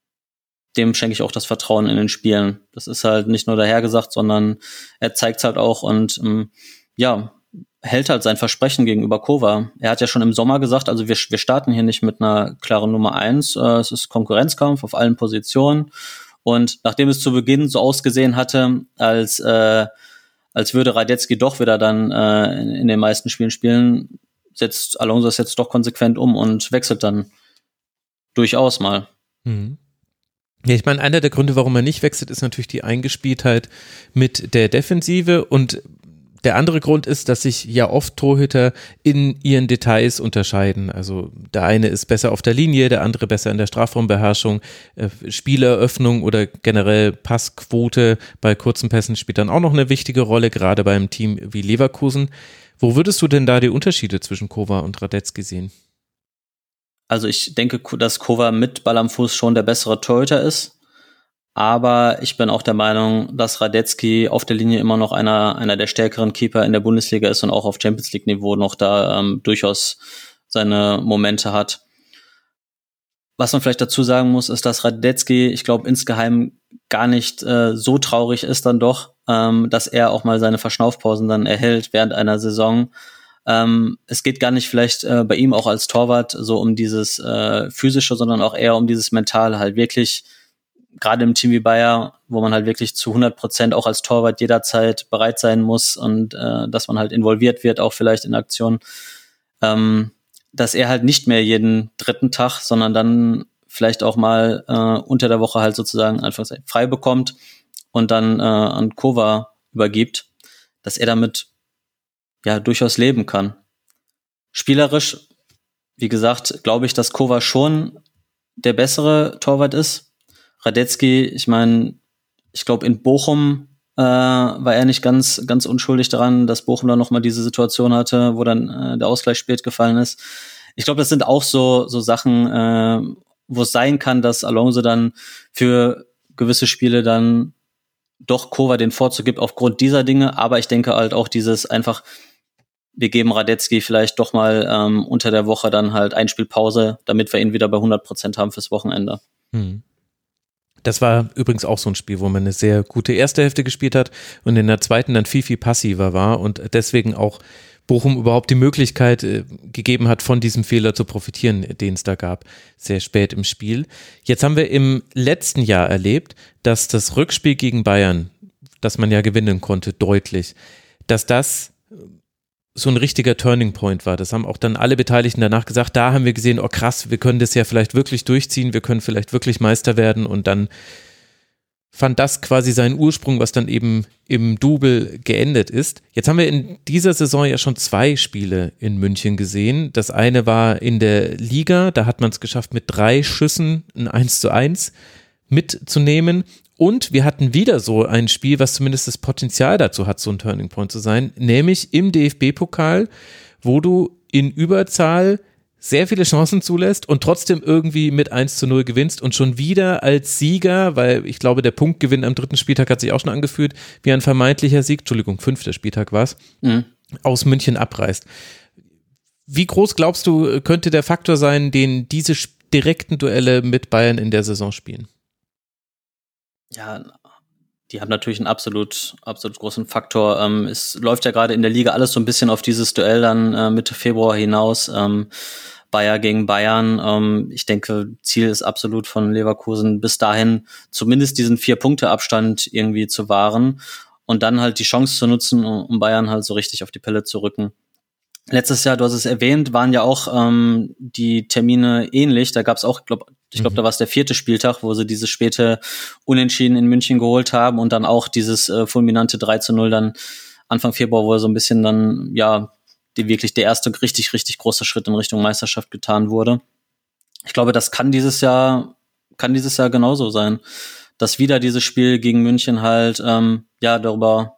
S4: dem schenke ich auch das Vertrauen in den Spielen. Das ist halt nicht nur dahergesagt, sondern er zeigt es halt auch und ähm, ja, hält halt sein Versprechen gegenüber Kova. Er hat ja schon im Sommer gesagt, also wir, wir starten hier nicht mit einer klaren Nummer eins, äh, es ist Konkurrenzkampf auf allen Positionen. Und nachdem es zu Beginn so ausgesehen hatte, als äh, als würde Radetzky doch wieder dann äh, in, in den meisten Spielen spielen, setzt Alonso es jetzt doch konsequent um und wechselt dann durchaus mal.
S1: Mhm. Ja, ich meine, einer der Gründe, warum er nicht wechselt, ist natürlich die Eingespieltheit mit der Defensive und der andere Grund ist, dass sich ja oft Torhüter in ihren Details unterscheiden. Also der eine ist besser auf der Linie, der andere besser in der Strafraumbeherrschung. Äh, Spieleröffnung oder generell Passquote bei kurzen Pässen spielt dann auch noch eine wichtige Rolle, gerade beim Team wie Leverkusen. Wo würdest du denn da die Unterschiede zwischen Kova und Radetzky sehen?
S4: Also ich denke, dass Kova mit Ball am Fuß schon der bessere Torhüter ist. Aber ich bin auch der Meinung, dass Radetzky auf der Linie immer noch einer einer der stärkeren Keeper in der Bundesliga ist und auch auf Champions League Niveau noch da ähm, durchaus seine Momente hat. Was man vielleicht dazu sagen muss, ist, dass Radetzky, ich glaube, insgeheim gar nicht äh, so traurig ist dann doch, ähm, dass er auch mal seine Verschnaufpausen dann erhält während einer Saison. Ähm, es geht gar nicht vielleicht äh, bei ihm auch als Torwart so um dieses äh, Physische, sondern auch eher um dieses Mentale, halt wirklich gerade im Team wie Bayer, wo man halt wirklich zu hundert Prozent auch als Torwart jederzeit bereit sein muss und äh, dass man halt involviert wird, auch vielleicht in Aktionen, ähm, dass er halt nicht mehr jeden dritten Tag, sondern dann vielleicht auch mal äh, unter der Woche halt sozusagen einfach frei bekommt und dann äh, an Kova übergibt, dass er damit ja durchaus leben kann. Spielerisch, wie gesagt, glaube ich, dass Kova schon der bessere Torwart ist. Radetzky, ich meine, ich glaube in Bochum äh, war er nicht ganz ganz unschuldig daran, dass Bochum dann nochmal diese Situation hatte, wo dann äh, der Ausgleich spät gefallen ist. Ich glaube, das sind auch so so Sachen, äh, wo es sein kann, dass Alonso dann für gewisse Spiele dann doch Kova den Vorzug gibt aufgrund dieser Dinge. Aber ich denke halt auch dieses einfach, wir geben Radetzky vielleicht doch mal ähm, unter der Woche dann halt ein Spiel Pause, damit wir ihn wieder bei hundert Prozent haben fürs Wochenende.
S1: Hm. Das war übrigens auch so ein Spiel, wo man eine sehr gute erste Hälfte gespielt hat und in der zweiten dann viel, viel passiver war und deswegen auch Bochum überhaupt die Möglichkeit äh, gegeben hat, von diesem Fehler zu profitieren, den es da gab, sehr spät im Spiel. Jetzt haben wir im letzten Jahr erlebt, dass das Rückspiel gegen Bayern, das man ja gewinnen konnte, deutlich, dass das so ein richtiger Turning Point war. Das haben auch dann alle Beteiligten danach gesagt. Da haben wir gesehen, oh krass, wir können das ja vielleicht wirklich durchziehen, wir können vielleicht wirklich Meister werden und dann fand das quasi seinen Ursprung, was dann eben im Double geendet ist. Jetzt haben wir in dieser Saison ja schon zwei Spiele in München gesehen. Das eine war in der Liga, da hat man es geschafft, mit drei Schüssen ein eins zu eins mitzunehmen. Und wir hatten wieder so ein Spiel, was zumindest das Potenzial dazu hat, so ein Turning Point zu sein, nämlich im D F B-Pokal, wo du in Überzahl sehr viele Chancen zulässt und trotzdem irgendwie mit eins zu null gewinnst und schon wieder als Sieger, weil ich glaube, der Punktgewinn am dritten Spieltag hat sich auch schon angefühlt, wie ein vermeintlicher Sieg, Entschuldigung, fünfter Spieltag war es, mhm. aus München abreißt. Wie groß glaubst du, könnte der Faktor sein, den diese direkten Duelle mit Bayern in der Saison spielen?
S4: Ja, die haben natürlich einen absolut, absolut großen Faktor. Ähm, es läuft ja gerade in der Liga alles so ein bisschen auf dieses Duell dann äh, Mitte Februar hinaus. Ähm, Bayer gegen Bayern. Ähm, ich denke, Ziel ist absolut von Leverkusen bis dahin zumindest diesen Vier-Punkte-Abstand irgendwie zu wahren und dann halt die Chance zu nutzen, um Bayern halt so richtig auf die Pelle zu rücken. Letztes Jahr, du hast es erwähnt, waren ja auch ähm, die Termine ähnlich. Da gab es auch, glaub, ich glaube, mhm. da war es der vierte Spieltag, wo sie dieses späte Unentschieden in München geholt haben und dann auch dieses äh, fulminante drei zu null dann Anfang Februar, wo so ein bisschen dann, ja, die wirklich der erste richtig, richtig große Schritt in Richtung Meisterschaft getan wurde. Ich glaube, das kann dieses Jahr, kann dieses Jahr genauso sein, dass wieder dieses Spiel gegen München halt, ähm, ja, darüber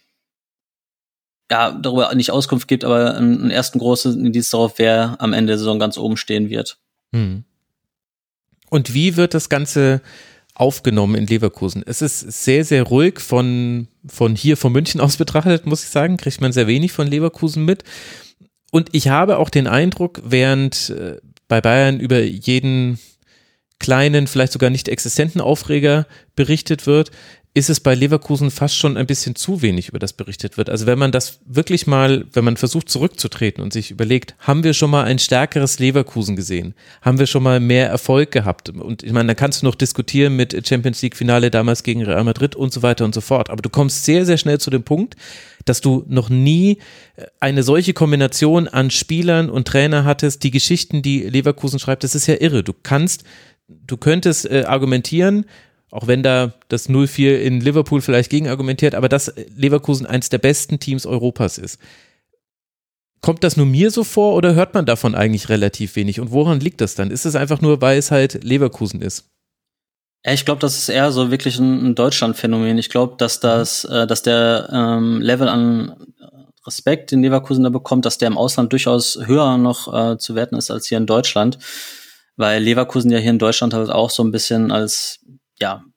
S4: ja, darüber nicht Auskunft gibt, aber einen ersten großen Indiz darauf, wer am Ende der Saison ganz oben stehen wird.
S1: Hm. Und wie wird das Ganze aufgenommen in Leverkusen? Es ist sehr, sehr ruhig von, von hier, von München aus betrachtet, muss ich sagen, kriegt man sehr wenig von Leverkusen mit. Und ich habe auch den Eindruck, während äh, bei Bayern über jeden kleinen, vielleicht sogar nicht existenten Aufreger berichtet wird, ist es bei Leverkusen fast schon ein bisschen zu wenig, über das berichtet wird. Also wenn man das wirklich mal, wenn man versucht zurückzutreten und sich überlegt, haben wir schon mal ein stärkeres Leverkusen gesehen? Haben wir schon mal mehr Erfolg gehabt? Und ich meine, da kannst du noch diskutieren mit Champions League Finale damals gegen Real Madrid und so weiter und so fort. Aber du kommst sehr, sehr schnell zu dem Punkt, dass du noch nie eine solche Kombination an Spielern und Trainer hattest. Die Geschichten, die Leverkusen schreibt, das ist ja irre. Du kannst, du könntest äh, argumentieren, auch wenn da das null vier in Liverpool vielleicht gegen argumentiert, aber dass Leverkusen eins der besten Teams Europas ist. Kommt das nur mir so vor oder hört man davon eigentlich relativ wenig? Und woran liegt das dann? Ist es einfach nur, weil es halt Leverkusen ist?
S4: Ja, ich glaube, das ist eher so wirklich ein, ein Deutschland-Phänomen. Ich glaube, dass das, äh, dass der ähm, Level an Respekt, den Leverkusen da bekommt, dass der im Ausland durchaus höher noch äh, zu werten ist als hier in Deutschland. Weil Leverkusen ja hier in Deutschland halt auch so ein bisschen als ja,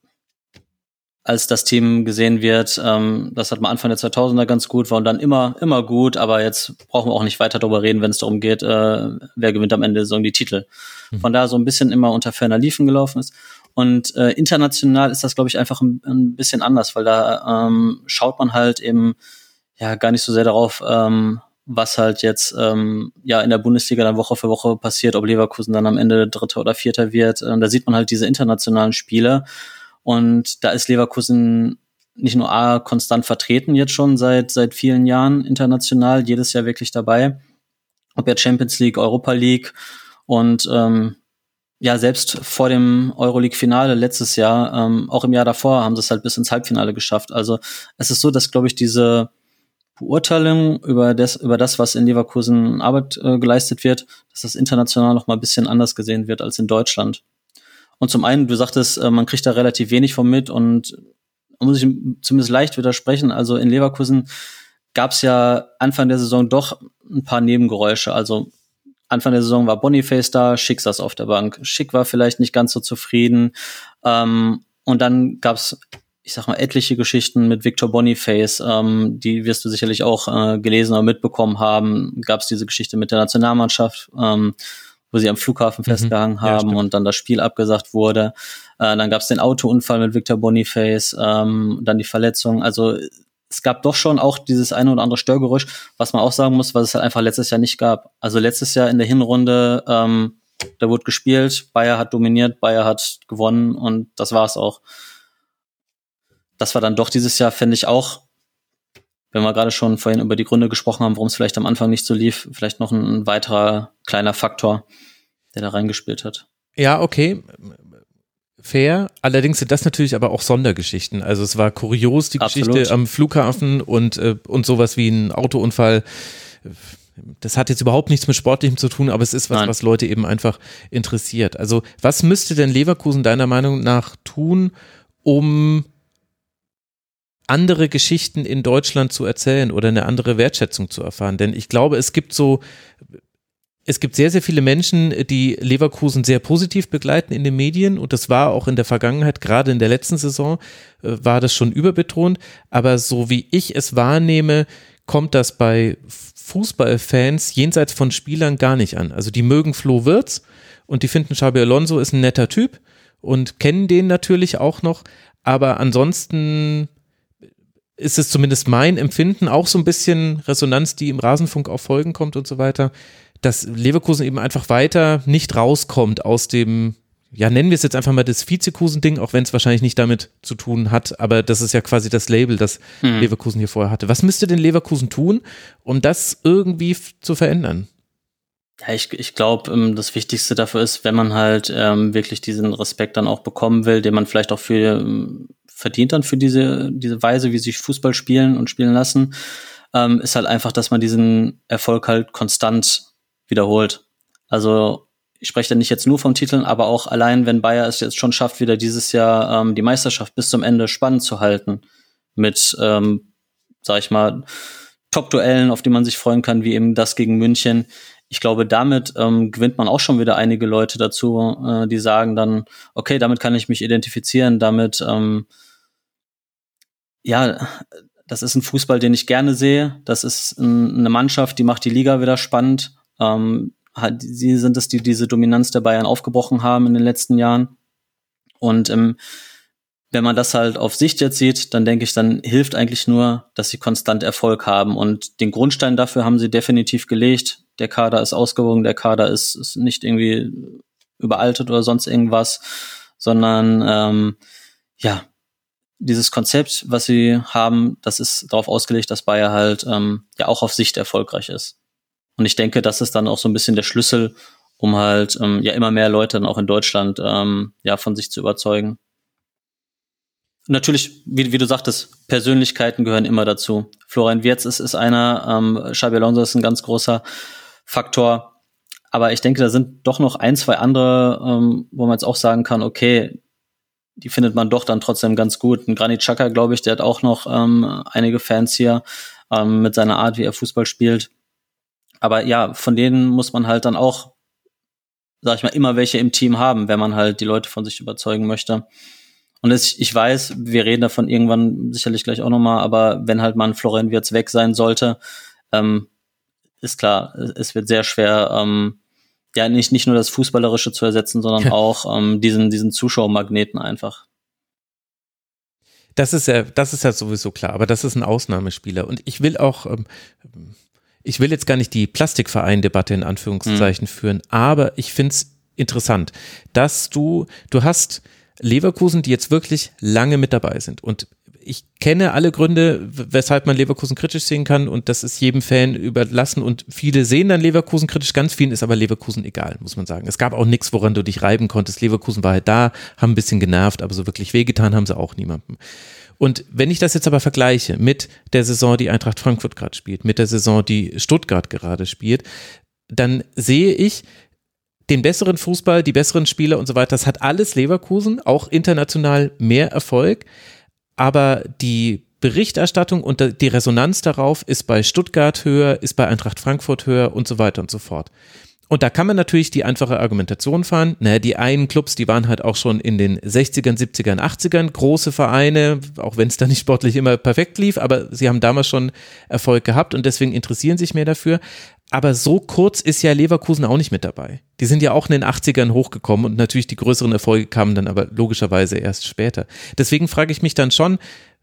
S4: als das Team gesehen wird, ähm, das hat man Anfang der zweitausender ganz gut, war und dann immer, immer gut, aber jetzt brauchen wir auch nicht weiter darüber reden, wenn es darum geht, äh, wer gewinnt am Ende der Saison die Titel. Mhm. Von daher so ein bisschen immer unter ferner Liefen gelaufen ist. Und äh, international ist das, glaube ich, einfach ein, ein bisschen anders, weil da ähm, schaut man halt eben ja gar nicht so sehr darauf, ähm, was halt jetzt ähm, ja in der Bundesliga dann Woche für Woche passiert, ob Leverkusen dann am Ende Dritter oder Vierter wird. Und da sieht man halt diese internationalen Spiele. Und da ist Leverkusen nicht nur A, konstant vertreten jetzt schon seit seit vielen Jahren international, jedes Jahr wirklich dabei. Ob jetzt Champions League, Europa League und ähm, ja, selbst vor dem Euroleague-Finale letztes Jahr, ähm, auch im Jahr davor, haben sie es halt bis ins Halbfinale geschafft. Also es ist so, dass, glaube ich, diese Beurteilung über das, über das, was in Leverkusen Arbeit äh, geleistet wird, dass das international noch mal ein bisschen anders gesehen wird als in Deutschland. Und zum einen, du sagtest, äh, man kriegt da relativ wenig von mit und muss ich zumindest leicht widersprechen. Also in Leverkusen gab es ja Anfang der Saison doch ein paar Nebengeräusche. Also Anfang der Saison war Boniface da, Schick saß auf der Bank. Schick war vielleicht nicht ganz so zufrieden. Ähm, und dann gab's, ich sag mal, etliche Geschichten mit Victor Boniface, ähm, die wirst du sicherlich auch äh, gelesen oder mitbekommen haben. Gab's diese Geschichte mit der Nationalmannschaft, ähm, wo sie am Flughafen mhm. festgehangen haben ja, und dann das Spiel abgesagt wurde. Äh, dann gab's den Autounfall mit Victor Boniface, ähm, dann die Verletzung. Also es gab doch schon auch dieses eine oder andere Störgeräusch, was man auch sagen muss, was es halt einfach letztes Jahr nicht gab. Also letztes Jahr in der Hinrunde, ähm, da wurde gespielt, Bayer hat dominiert, Bayer hat gewonnen und das war's auch. Das war dann doch dieses Jahr, finde ich auch, wenn wir gerade schon vorhin über die Gründe gesprochen haben, warum es vielleicht am Anfang nicht so lief, vielleicht noch ein, ein weiterer kleiner Faktor, der da reingespielt hat.
S1: Ja, okay. Fair, allerdings sind das natürlich aber auch Sondergeschichten. Also es war kurios, die Absolut. Geschichte am Flughafen und, äh, und sowas wie ein Autounfall. Das hat jetzt überhaupt nichts mit Sportlichem zu tun, aber es ist was, Nein. was Leute eben einfach interessiert. Also was müsste denn Leverkusen deiner Meinung nach tun, um andere Geschichten in Deutschland zu erzählen oder eine andere Wertschätzung zu erfahren? Denn ich glaube, es gibt so Es gibt sehr, sehr viele Menschen, die Leverkusen sehr positiv begleiten in den Medien und das war auch in der Vergangenheit, gerade in der letzten Saison, war das schon überbetont, aber so wie ich es wahrnehme, kommt das bei Fußballfans jenseits von Spielern gar nicht an. Also die mögen Flo Wirtz und die finden Xabi Alonso ist ein netter Typ und kennen den natürlich auch noch, aber ansonsten ist es zumindest mein Empfinden, auch so ein bisschen Resonanz, die im Rasenfunk auf Folgen kommt und so weiter, dass Leverkusen eben einfach weiter nicht rauskommt aus dem, ja nennen wir es jetzt einfach mal das Vizekusen-Ding, auch wenn es wahrscheinlich nicht damit zu tun hat, aber das ist ja quasi das Label, das hm. Leverkusen hier vorher hatte. Was müsste denn Leverkusen tun, um das irgendwie f- zu verändern?
S4: Ja, ich, ich glaube, das Wichtigste dafür ist, wenn man halt ähm, wirklich diesen Respekt dann auch bekommen will, den man vielleicht auch für ähm, verdient dann für diese diese Weise, wie sie Fußball spielen und spielen lassen, ähm, ist halt einfach, dass man diesen Erfolg halt konstant wiederholt. Also ich spreche da nicht jetzt nur vom Titeln, aber auch allein, wenn Bayer es jetzt schon schafft, wieder dieses Jahr ähm, die Meisterschaft bis zum Ende spannend zu halten mit, ähm, sag ich mal, Top-Duellen, auf die man sich freuen kann, wie eben das gegen München. ich glaube, damit ähm, gewinnt man auch schon wieder einige Leute dazu, äh, die sagen dann, okay, damit kann ich mich identifizieren, damit, ähm, ja, das ist ein Fußball, den ich gerne sehe, das ist ein, eine Mannschaft, die macht die Liga wieder spannend, ähm, hat, sie sind es, die diese Dominanz der Bayern aufgebrochen haben in den letzten Jahren und ähm, wenn man das halt auf Sicht jetzt sieht, dann denke ich, dann hilft eigentlich nur, dass sie konstant Erfolg haben. Und den Grundstein dafür haben sie definitiv gelegt. Der Kader ist ausgewogen, der Kader ist, ist nicht irgendwie überaltet oder sonst irgendwas, sondern ähm, ja, dieses Konzept, was sie haben, das ist darauf ausgelegt, dass Bayer halt ähm, ja auch auf Sicht erfolgreich ist. Und ich denke, das ist dann auch so ein bisschen der Schlüssel, um halt ähm, ja immer mehr Leute dann auch in Deutschland ähm, ja von sich zu überzeugen. Natürlich, wie, wie du sagtest, Persönlichkeiten gehören immer dazu. Florian Wirtz ist, ist einer, ähm, Xabi Alonso ist ein ganz großer Faktor. Aber ich denke, da sind doch noch ein, zwei andere, ähm, wo man jetzt auch sagen kann, okay, die findet man doch dann trotzdem ganz gut. Ein Granit Xhaka, glaube ich, der hat auch noch ähm, einige Fans hier ähm, mit seiner Art, wie er Fußball spielt. Aber ja, von denen muss man halt dann auch, sag ich mal, immer welche im Team haben, wenn man halt die Leute von sich überzeugen möchte. Und es, ich weiß, wir reden davon irgendwann sicherlich gleich auch nochmal, aber wenn halt mal ein Florian Wirtz weg sein sollte, ähm, ist klar, es wird sehr schwer, ähm, ja, nicht, nicht nur das Fußballerische zu ersetzen, sondern ja. auch ähm, diesen, diesen Zuschauermagneten einfach.
S1: Das ist ja, das ist ja sowieso klar, aber das ist ein Ausnahmespieler. Und ich will auch, ähm, ich will jetzt gar nicht die Plastikverein-Debatte in Anführungszeichen mhm. führen, aber ich finde es interessant, dass du, du hast Leverkusen, die jetzt wirklich lange mit dabei sind. Und ich kenne alle Gründe, weshalb man Leverkusen kritisch sehen kann und das ist jedem Fan überlassen und viele sehen dann Leverkusen kritisch, ganz vielen ist aber Leverkusen egal, muss man sagen. Es gab auch nichts, woran du dich reiben konntest. Leverkusen war halt da, haben ein bisschen genervt, aber so wirklich wehgetan haben sie auch niemandem. Und wenn ich das jetzt aber vergleiche mit der Saison, die Eintracht Frankfurt gerade spielt, mit der Saison, die Stuttgart gerade spielt, dann sehe ich den besseren Fußball, die besseren Spieler und so weiter, das hat alles Leverkusen, auch international mehr Erfolg, aber die Berichterstattung und die Resonanz darauf ist bei Stuttgart höher, ist bei Eintracht Frankfurt höher und so weiter und so fort. Und da kann man natürlich die einfache Argumentation fahren, naja, die einen Clubs, die waren halt auch schon in den sechzigern, siebzigern, achtzigern große Vereine, auch wenn es da nicht sportlich immer perfekt lief, aber sie haben damals schon Erfolg gehabt und deswegen interessieren sich mehr dafür. Aber so kurz ist ja Leverkusen auch nicht mit dabei. Die sind ja auch in den achtzigern hochgekommen und natürlich die größeren Erfolge kamen dann aber logischerweise erst später. Deswegen frage ich mich dann schon,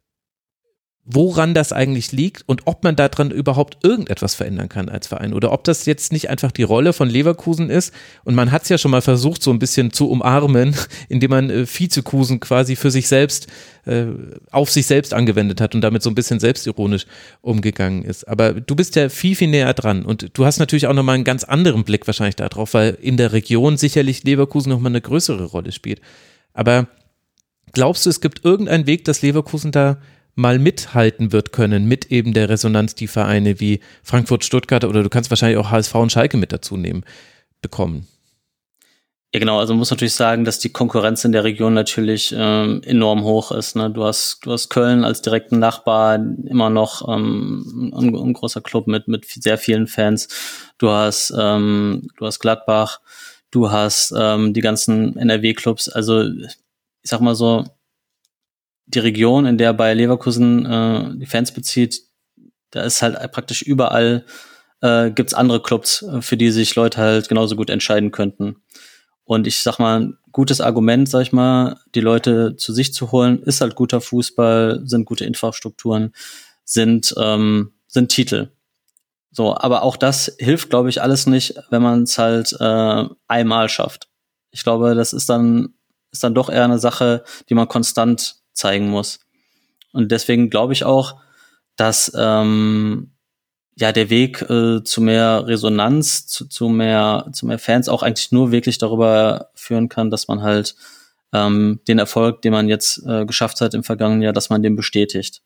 S1: woran das eigentlich liegt und ob man daran überhaupt irgendetwas verändern kann als Verein oder ob das jetzt nicht einfach die Rolle von Leverkusen ist und man hat es ja schon mal versucht so ein bisschen zu umarmen, indem man äh, Vizekusen quasi für sich selbst, äh, auf sich selbst angewendet hat und damit so ein bisschen selbstironisch umgegangen ist. Aber du bist ja viel, viel näher dran und du hast natürlich auch nochmal einen ganz anderen Blick wahrscheinlich darauf, weil in der Region sicherlich Leverkusen nochmal eine größere Rolle spielt. Aber glaubst du, es gibt irgendeinen Weg, dass Leverkusen da mal mithalten wird können mit eben der Resonanz, die Vereine wie Frankfurt, Stuttgart oder du kannst wahrscheinlich auch H S V und Schalke mit dazu nehmen, bekommen?
S4: Ja genau, also man muss natürlich sagen, dass die Konkurrenz in der Region natürlich ähm, enorm hoch ist. Ne? Du hast du hast Köln als direkten Nachbar, immer noch ähm, ein, ein großer Club mit mit sehr vielen Fans. Du hast ähm, du hast Gladbach, du hast ähm, die ganzen N R W-Clubs. Also ich sag mal so, die Region, in der bei Leverkusen äh, die Fans bezieht, da ist halt praktisch überall äh, gibt's andere Clubs, für die sich Leute halt genauso gut entscheiden könnten. Und ich sag mal, ein gutes Argument, sag ich mal, die Leute zu sich zu holen, ist halt guter Fußball, sind gute Infrastrukturen, sind ähm, sind Titel. So, aber auch das hilft, glaube ich, alles nicht, wenn man es halt äh, einmal schafft. Ich glaube, das ist dann ist dann doch eher eine Sache, die man konstant zeigen muss. Und deswegen glaube ich auch, dass ähm, ja der Weg äh, zu mehr Resonanz, zu, zu mehr zu mehr Fans auch eigentlich nur wirklich darüber führen kann, dass man halt ähm, den Erfolg, den man jetzt äh, geschafft hat im vergangenen Jahr, dass man den bestätigt.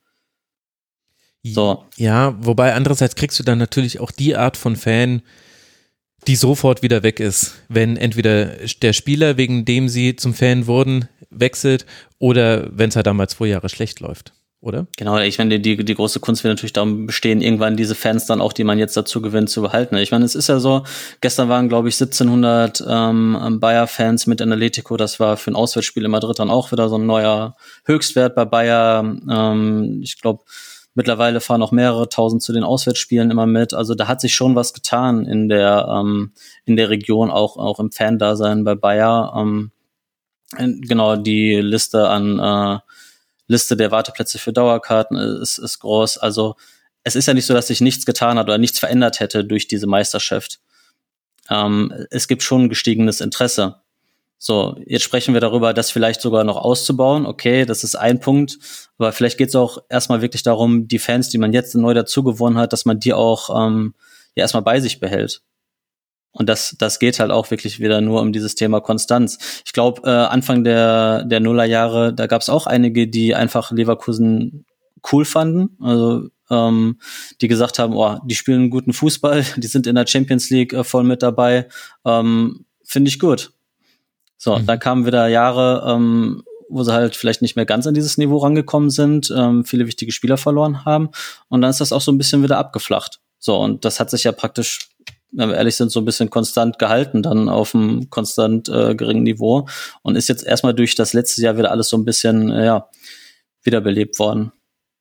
S4: So.
S1: Ja, wobei andererseits kriegst du dann natürlich auch die Art von Fan, die sofort wieder weg ist, wenn entweder der Spieler, wegen dem sie zum Fan wurden, wechselt oder wenn es halt damals zwei Jahre schlecht läuft. oder?
S4: Genau, ich meine, die, die große Kunst wird natürlich darum bestehen, irgendwann diese Fans dann auch, die man jetzt dazu gewinnt, zu behalten. Ich meine, es ist ja so, gestern waren, glaube ich, siebzehnhundert ähm, Bayer-Fans mit in Atletico. Das war für ein Auswärtsspiel in Madrid dann auch wieder so ein neuer Höchstwert bei Bayer. Ähm, ich glaube, mittlerweile fahren auch mehrere tausend zu den Auswärtsspielen immer mit. Also da hat sich schon was getan in der ähm, in der Region, auch auch im Fan-Dasein bei Bayer. Ähm, genau, die Liste an äh, Liste der Warteplätze für Dauerkarten ist, ist groß. Also es ist ja nicht so, dass sich nichts getan hat oder nichts verändert hätte durch diese Meisterschaft. Ähm, es gibt schon ein gestiegenes Interesse. So, jetzt sprechen wir darüber, das vielleicht sogar noch auszubauen. Okay, das ist ein Punkt. Aber vielleicht geht es auch erstmal wirklich darum, die Fans, die man jetzt neu dazugewonnen hat, dass man die auch ähm, ja erstmal bei sich behält. Und das, das geht halt auch wirklich wieder nur um dieses Thema Konstanz. Ich glaube, äh, Anfang der, der Nullerjahre, da gab es auch einige, die einfach Leverkusen cool fanden. Also, ähm, die gesagt haben, oh, die spielen einen guten Fußball, die sind in der Champions League äh, voll mit dabei. Ähm, finde ich gut. So, mhm. Dann kamen wieder Jahre, ähm, wo sie halt vielleicht nicht mehr ganz an dieses Niveau rangekommen sind, ähm, viele wichtige Spieler verloren haben. Und dann ist das auch so ein bisschen wieder abgeflacht. So, und das hat sich ja praktisch, wenn wir ehrlich sind, so ein bisschen konstant gehalten, dann auf einem konstant äh, geringen Niveau und ist jetzt erstmal durch das letzte Jahr wieder alles so ein bisschen, äh, ja, wiederbelebt worden.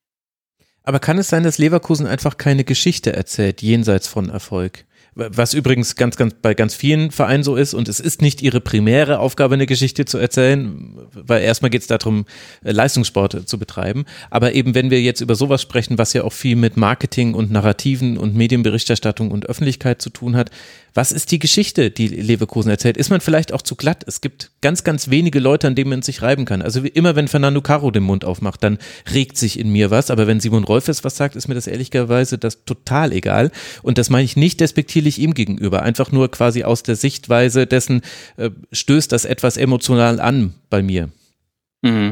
S1: Aber kann es sein, dass Leverkusen einfach keine Geschichte erzählt, jenseits von Erfolg? Was übrigens ganz, ganz bei ganz vielen Vereinen so ist, und es ist nicht ihre primäre Aufgabe, eine Geschichte zu erzählen, weil erstmal geht es darum, Leistungssport zu betreiben. Aber eben, wenn wir jetzt über sowas sprechen, was ja auch viel mit Marketing und Narrativen und Medienberichterstattung und Öffentlichkeit zu tun hat, was ist die Geschichte, die Leverkusen erzählt? Ist man vielleicht auch zu glatt? Es gibt ganz, ganz wenige Leute, an denen man sich reiben kann. Also wie immer, wenn Fernando Caro den Mund aufmacht, dann regt sich in mir was. Aber wenn Simon Rolfes was sagt, ist mir das ehrlicherweise das total egal. Und das meine ich nicht despektierlich ihm gegenüber. Einfach nur quasi aus der Sichtweise dessen äh, stößt das etwas emotional an bei mir.
S4: Mhm.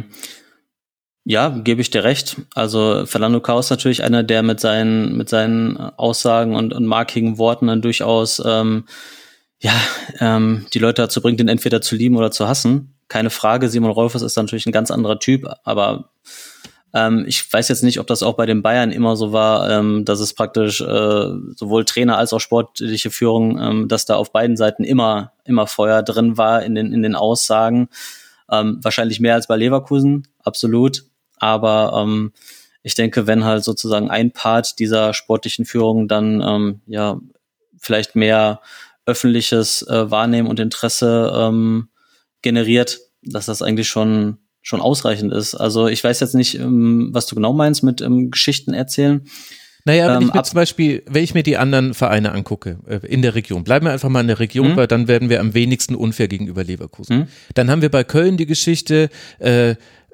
S4: Ja, gebe ich dir recht. Also Fernando Caro ist natürlich einer, der mit seinen mit seinen Aussagen und, und markigen Worten dann durchaus ähm, ja ähm, die Leute dazu bringt, ihn entweder zu lieben oder zu hassen. Keine Frage. Simon Rolfes ist natürlich ein ganz anderer Typ, aber ähm, ich weiß jetzt nicht, ob das auch bei den Bayern immer so war, ähm, dass es praktisch äh, sowohl Trainer als auch sportliche Führung, ähm, dass da auf beiden Seiten immer immer Feuer drin war in den in den Aussagen. Ähm, wahrscheinlich mehr als bei Leverkusen, absolut. Aber ähm, ich denke, wenn halt sozusagen ein Part dieser sportlichen Führung dann ähm, ja vielleicht mehr öffentliches äh, Wahrnehmen und Interesse ähm, generiert, dass das eigentlich schon schon ausreichend ist. Also ich weiß jetzt nicht, ähm, was du genau meinst mit ähm, Geschichten erzählen.
S1: Naja, wenn
S4: ähm,
S1: ich mir zum Beispiel, wenn ich mir die anderen Vereine angucke, äh, in der Region, bleiben wir einfach mal in der Region, mhm. weil dann werden wir am wenigsten unfair gegenüber Leverkusen. Mhm. Dann haben wir bei Köln die Geschichte, äh,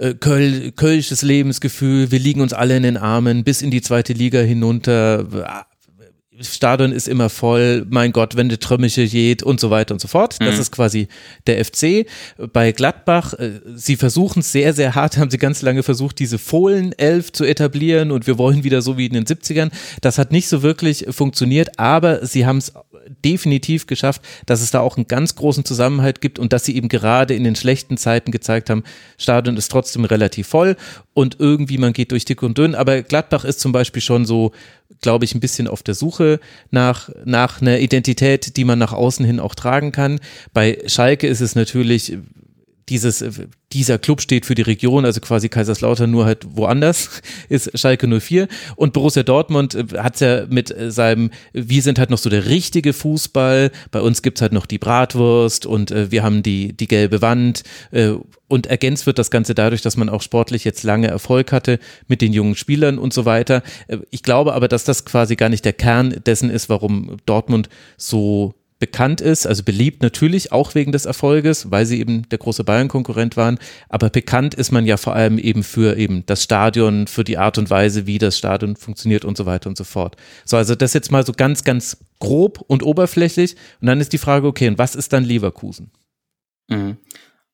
S1: Köl, kölsches Lebensgefühl, wir liegen uns alle in den Armen, bis in die zweite Liga hinunter, Stadion ist immer voll, mein Gott, wenn der Trömmische geht und so weiter und so fort. Das mhm. ist quasi der F C. Bei Gladbach, äh, sie versuchen es sehr, sehr hart, haben sie ganz lange versucht, diese Fohlen-Elf zu etablieren und wir wollen wieder so wie in den siebzigern. Das hat nicht so wirklich funktioniert, aber sie haben es definitiv geschafft, dass es da auch einen ganz großen Zusammenhalt gibt und dass sie eben gerade in den schlechten Zeiten gezeigt haben, Stadion ist trotzdem relativ voll und irgendwie man geht durch dick und dünn, aber Gladbach ist zum Beispiel schon so, glaube ich, ein bisschen auf der Suche nach, nach einer Identität, die man nach außen hin auch tragen kann. Bei Schalke ist es natürlich dieses, dieser Club steht für die Region, also quasi Kaiserslautern, nur halt woanders, ist Schalke null vier. Und Borussia Dortmund hat es ja mit seinem, wir sind halt noch so der richtige Fußball, bei uns gibt es halt noch die Bratwurst und äh, wir haben die, die gelbe Wand äh, und ergänzt wird das Ganze dadurch, dass man auch sportlich jetzt lange Erfolg hatte mit den jungen Spielern und so weiter. Ich glaube aber, dass das quasi gar nicht der Kern dessen ist, warum Dortmund so bekannt ist, also beliebt natürlich auch wegen des Erfolges, weil sie eben der große Bayern-Konkurrent waren, aber bekannt ist man ja vor allem eben für eben das Stadion, für die Art und Weise, wie das Stadion funktioniert und so weiter und so fort. So, also das jetzt mal so ganz, ganz grob und oberflächlich und dann ist die Frage, okay, und was ist dann Leverkusen?
S4: Mhm.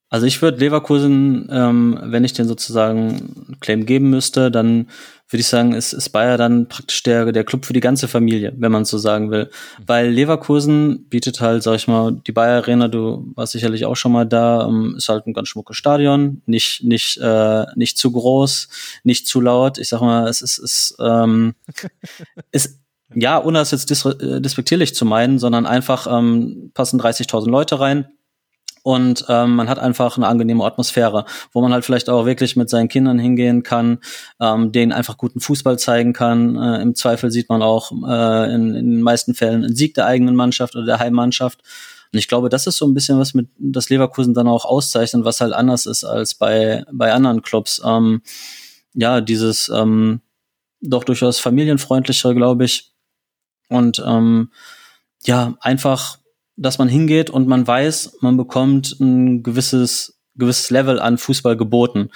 S4: Also ich würde Leverkusen, ähm, wenn ich den sozusagen einen Claim geben müsste, dann würde ich sagen, ist, ist Bayer dann praktisch der, der Club für die ganze Familie, wenn man es so sagen will. Mhm. Weil Leverkusen bietet halt, sag ich mal, die Bayer Arena, du warst sicherlich auch schon mal da, ähm, ist halt ein ganz schmuckes Stadion, nicht, nicht, äh, nicht zu groß, nicht zu laut. Ich sag mal, es ist, ist, ähm, ist, ja, ohne das jetzt dis- äh, despektierlich zu meinen, sondern einfach ähm, passen dreißigtausend Leute rein. Und ähm, man hat einfach eine angenehme Atmosphäre, wo man halt vielleicht auch wirklich mit seinen Kindern hingehen kann, ähm, denen einfach guten Fußball zeigen kann. Äh, Im Zweifel sieht man auch äh, in, in den meisten Fällen einen Sieg der eigenen Mannschaft oder der Heimmannschaft. Und ich glaube, das ist so ein bisschen was, mit das Leverkusen dann auch auszeichnet, was halt anders ist als bei bei anderen Clubs. Ähm, ja, dieses ähm, doch durchaus familienfreundlichere, glaube ich. Und ähm, ja, einfach, dass man hingeht und man weiß, man bekommt ein gewisses gewisses Level an Fußball geboten.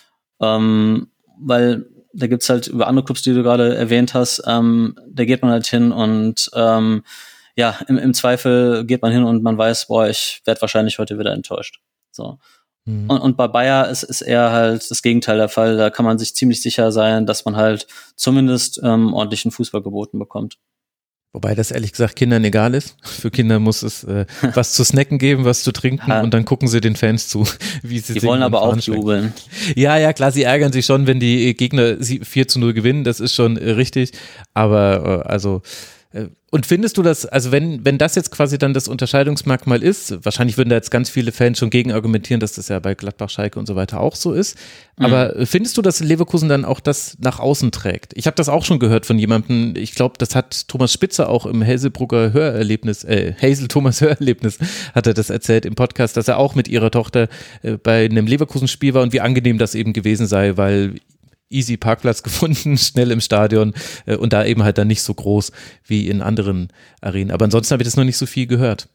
S4: Ähm, weil da gibt's halt über andere Clubs, die du gerade erwähnt hast, ähm, da geht man halt hin und ähm, ja, im, im Zweifel geht man hin und man weiß, boah, ich werde wahrscheinlich heute wieder enttäuscht. So. Mhm. Und, und bei Bayer ist, ist eher halt das Gegenteil der Fall. Da kann man sich ziemlich sicher sein, dass man halt zumindest ähm, ordentlichen Fußball geboten bekommt.
S1: Wobei das ehrlich gesagt Kindern egal ist. Für Kinder muss es äh, was zu snacken geben, was zu trinken ja. Und dann gucken sie den Fans zu, wie sie
S4: Die wollen aber auch jubeln.
S1: Ja, ja, klar, sie ärgern sich schon, wenn die Gegner vier zu null gewinnen, das ist schon äh, richtig. Aber äh, also äh, und findest du das, also wenn wenn das jetzt quasi dann das Unterscheidungsmerkmal ist, wahrscheinlich würden da jetzt ganz viele Fans schon gegen argumentieren, dass das ja bei Gladbach, Schalke und so weiter auch so ist, aber mhm. findest du, dass Leverkusen dann auch das nach außen trägt? Ich habe das auch schon gehört von jemandem, ich glaube, das hat Thomas Spitzer auch im Hazelbrugger Hörerlebnis, äh, Hazel Thomas Hörerlebnis, hat er das erzählt im Podcast, dass er auch mit ihrer Tochter äh, bei einem Leverkusen-Spiel war und wie angenehm das eben gewesen sei, weil easy Parkplatz gefunden, schnell im Stadion äh, und da eben halt dann nicht so groß wie in anderen Arenen. Aber ansonsten habe ich das noch nicht so viel gehört.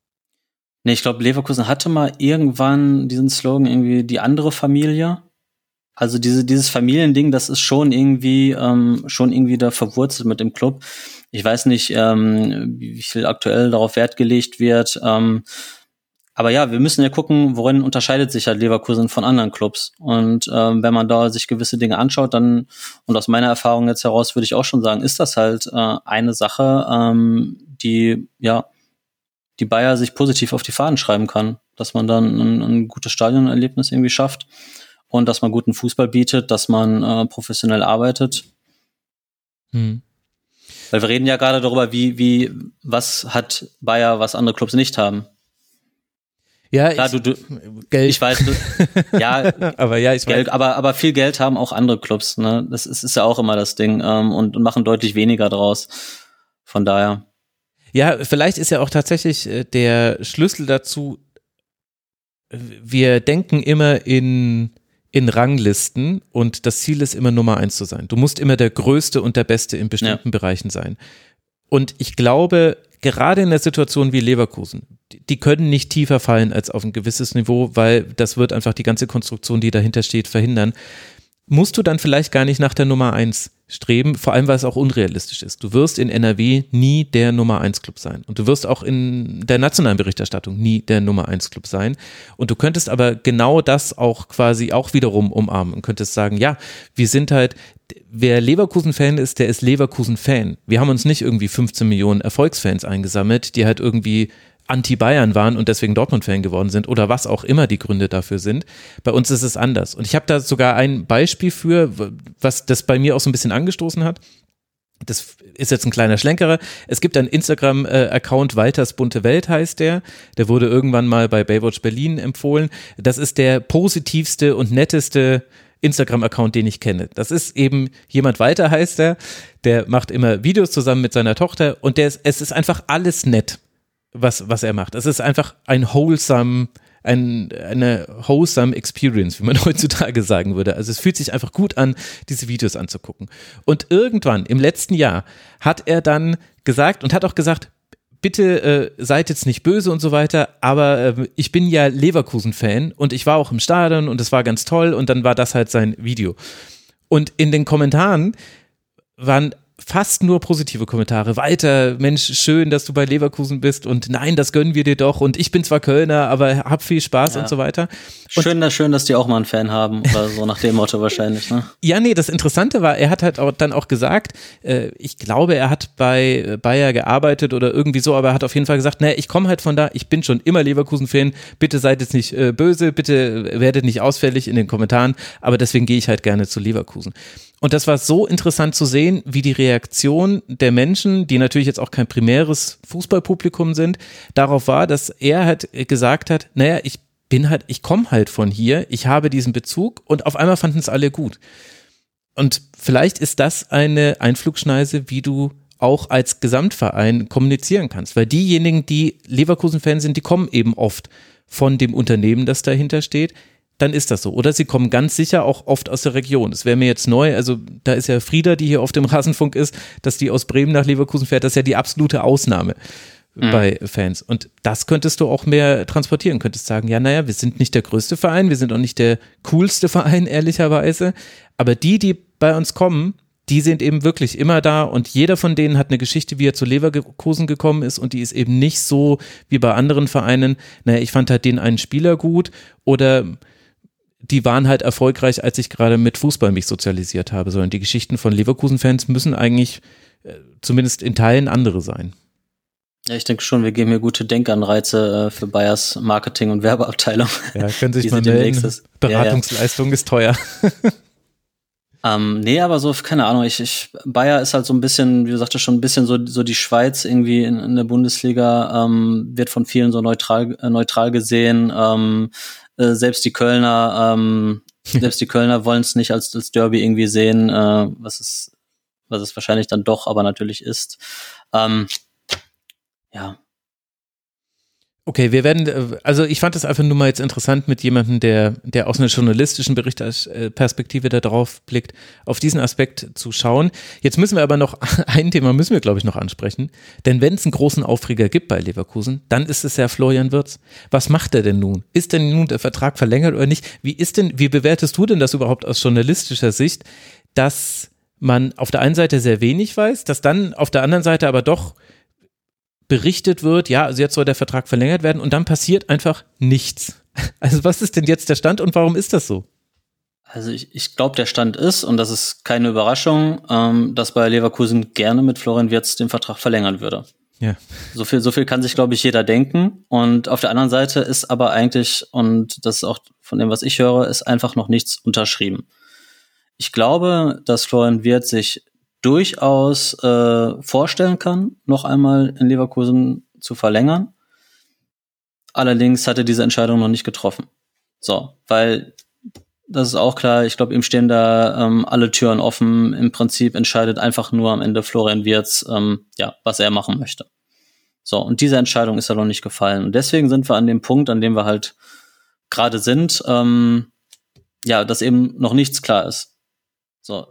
S4: Nee, ich glaube, Leverkusen hatte mal irgendwann diesen Slogan irgendwie die andere Familie. Also diese dieses Familiending, das ist schon irgendwie ähm, schon irgendwie da verwurzelt mit dem Club. Ich weiß nicht, ähm, wie viel aktuell darauf Wert gelegt wird. Ähm, Aber ja, wir müssen ja gucken, worin unterscheidet sich halt Leverkusen von anderen Clubs. Und ähm, wenn man da sich gewisse Dinge anschaut, dann, und aus meiner Erfahrung jetzt heraus würde ich auch schon sagen, ist das halt äh, eine Sache, ähm, die, ja, die Bayer sich positiv auf die Fahnen schreiben kann. Dass man dann ein, ein gutes Stadionerlebnis irgendwie schafft und dass man guten Fußball bietet, dass man äh, professionell arbeitet. Hm. Weil wir reden ja gerade darüber, wie, wie, was hat Bayer, was andere Clubs nicht haben.
S1: Ja,
S4: Klar,
S1: ich,
S4: du, du,
S1: Geld.
S4: ich weiß, du, ja,
S1: aber ja, ich
S4: Geld,
S1: weiß.
S4: aber aber viel Geld haben auch andere Clubs, ne? Das ist, ist ja auch immer das Ding ähm, und, und machen deutlich weniger draus. Von daher.
S1: Ja, vielleicht ist ja auch tatsächlich äh, der Schlüssel dazu. Wir denken immer in in Ranglisten und das Ziel ist immer Nummer eins zu sein. Du musst immer der Größte und der Beste in bestimmten ja. Bereichen sein. Und ich glaube, gerade in der Situation wie Leverkusen, die können nicht tiefer fallen als auf ein gewisses Niveau, weil das wird einfach die ganze Konstruktion, die dahinter steht, verhindern. Musst du dann vielleicht gar nicht nach der Nummer eins streben, vor allem weil es auch unrealistisch ist. Du wirst in N R W nie der Nummer eins Club sein und du wirst auch in der nationalen Berichterstattung nie der Nummer eins Club sein und du könntest aber genau das auch quasi auch wiederum umarmen und könntest sagen, ja, wir sind halt, wer Leverkusen-Fan ist, der ist Leverkusen-Fan. Wir haben uns nicht irgendwie fünfzehn Millionen Erfolgsfans eingesammelt, die halt irgendwie Anti-Bayern waren und deswegen Dortmund-Fan geworden sind oder was auch immer die Gründe dafür sind. Bei uns ist es anders. Und ich habe da sogar ein Beispiel für, was das bei mir auch so ein bisschen angestoßen hat. Das ist jetzt ein kleiner Schlenkerer. Es gibt einen Instagram-Account, Walters Bunte Welt heißt der. Der wurde irgendwann mal bei Baywatch Berlin empfohlen. Das ist der positivste und netteste Instagram-Account, den ich kenne. Das ist eben jemand Walter heißt er. Der macht immer Videos zusammen mit seiner Tochter und der ist, es ist einfach alles nett. Was, was er macht. Es ist einfach ein wholesome, ein, eine wholesome Experience, wie man heutzutage sagen würde. Also es fühlt sich einfach gut an, diese Videos anzugucken. Und irgendwann im letzten Jahr hat er dann gesagt und hat auch gesagt, bitte äh, seid jetzt nicht böse und so weiter, aber äh, ich bin ja Leverkusen-Fan und ich war auch im Stadion und es war ganz toll und dann war das halt sein Video. Und in den Kommentaren waren fast nur positive Kommentare. Walter, Mensch, schön, dass du bei Leverkusen bist und nein, das gönnen wir dir doch und ich bin zwar Kölner, aber hab viel Spaß ja. und so weiter. Und
S4: schön, dass, schön, dass die auch mal einen Fan haben oder so nach dem Motto wahrscheinlich. Ne?
S1: Ja, nee, das Interessante war, er hat halt auch dann auch gesagt, äh, ich glaube, er hat bei Bayer gearbeitet oder irgendwie so, aber er hat auf jeden Fall gesagt, naja, ich komme halt von da, ich bin schon immer Leverkusen-Fan, bitte seid jetzt nicht äh, böse, bitte werdet nicht ausfällig in den Kommentaren, aber deswegen gehe ich halt gerne zu Leverkusen. Und das war so interessant zu sehen, wie die Reaktion der Menschen, die natürlich jetzt auch kein primäres Fußballpublikum sind, darauf war, dass er halt gesagt hat, naja, ich bin halt, ich komme halt von hier, ich habe diesen Bezug und auf einmal fanden es alle gut. Und vielleicht ist das eine Einflugschneise, wie du auch als Gesamtverein kommunizieren kannst, weil diejenigen, die Leverkusen-Fans sind, die kommen eben oft von dem Unternehmen, das dahinter steht, dann ist das so. Oder sie kommen ganz sicher auch oft aus der Region. Es wäre mir jetzt neu, also da ist ja Frieda, die hier auf dem Rasenfunk ist, dass die aus Bremen nach Leverkusen fährt, das ist ja die absolute Ausnahme mhm. bei Fans. Und das könntest du auch mehr transportieren, könntest sagen, ja, naja, wir sind nicht der größte Verein, wir sind auch nicht der coolste Verein, ehrlicherweise, aber die, die bei uns kommen, die sind eben wirklich immer da und jeder von denen hat eine Geschichte, wie er zu Leverkusen gekommen ist und die ist eben nicht so wie bei anderen Vereinen, naja, ich fand halt den einen Spieler gut oder die waren halt erfolgreich, als ich gerade mit Fußball mich sozialisiert habe, sondern die Geschichten von Leverkusen-Fans müssen eigentlich äh, zumindest in Teilen andere sein.
S4: Ja, ich denke schon, wir geben hier gute Denkanreize äh, für Bayers Marketing- und Werbeabteilung.
S1: Ja, können sich mal melden. Beratungsleistung ja, ja. ist teuer.
S4: ähm, nee, aber so, keine Ahnung, ich, ich, Bayer ist halt so ein bisschen, wie du sagtest, schon ein bisschen so, so die Schweiz irgendwie in, in der Bundesliga, ähm, wird von vielen so neutral, äh, neutral gesehen, ähm, Äh, selbst die Kölner, ähm, selbst die Kölner wollen es nicht als, als Derby irgendwie sehen, äh, was es, was es wahrscheinlich dann doch aber natürlich ist. Ähm, ja.
S1: Okay, wir werden, also ich fand das einfach nur mal jetzt interessant mit jemandem, der, der aus einer journalistischen Berichterperspektive da drauf blickt, auf diesen Aspekt zu schauen. Jetzt müssen wir aber noch, ein Thema müssen wir glaube ich noch ansprechen, denn wenn es einen großen Aufreger gibt bei Leverkusen, dann ist es ja Florian Wirtz. Was macht er denn nun? Ist denn nun der Vertrag verlängert oder nicht? Wie ist denn, wie bewertest du denn das überhaupt aus journalistischer Sicht, dass man auf der einen Seite sehr wenig weiß, dass dann auf der anderen Seite aber doch berichtet wird, ja, also jetzt soll der Vertrag verlängert werden und dann passiert einfach nichts. Also was ist denn jetzt der Stand und warum ist das so?
S4: Also ich, ich glaube, der Stand ist, und das ist keine Überraschung, ähm, dass Bayer Leverkusen gerne mit Florian Wirtz den Vertrag verlängern würde.
S1: Ja.
S4: So viel, so viel kann sich, glaube ich, jeder denken. Und auf der anderen Seite ist aber eigentlich, und das ist auch von dem, was ich höre, ist einfach noch nichts unterschrieben. Ich glaube, dass Florian Wirtz sich durchaus äh, vorstellen kann, noch einmal in Leverkusen zu verlängern. Allerdings hat er diese Entscheidung noch nicht getroffen. So, weil das ist auch klar, ich glaube, ihm stehen da ähm, alle Türen offen. Im Prinzip entscheidet einfach nur am Ende Florian Wirtz, ähm, ja, was er machen möchte. So, und diese Entscheidung ist ja noch nicht gefallen. Und deswegen sind wir an dem Punkt, an dem wir halt gerade sind, ähm, ja, dass eben noch nichts klar ist. So.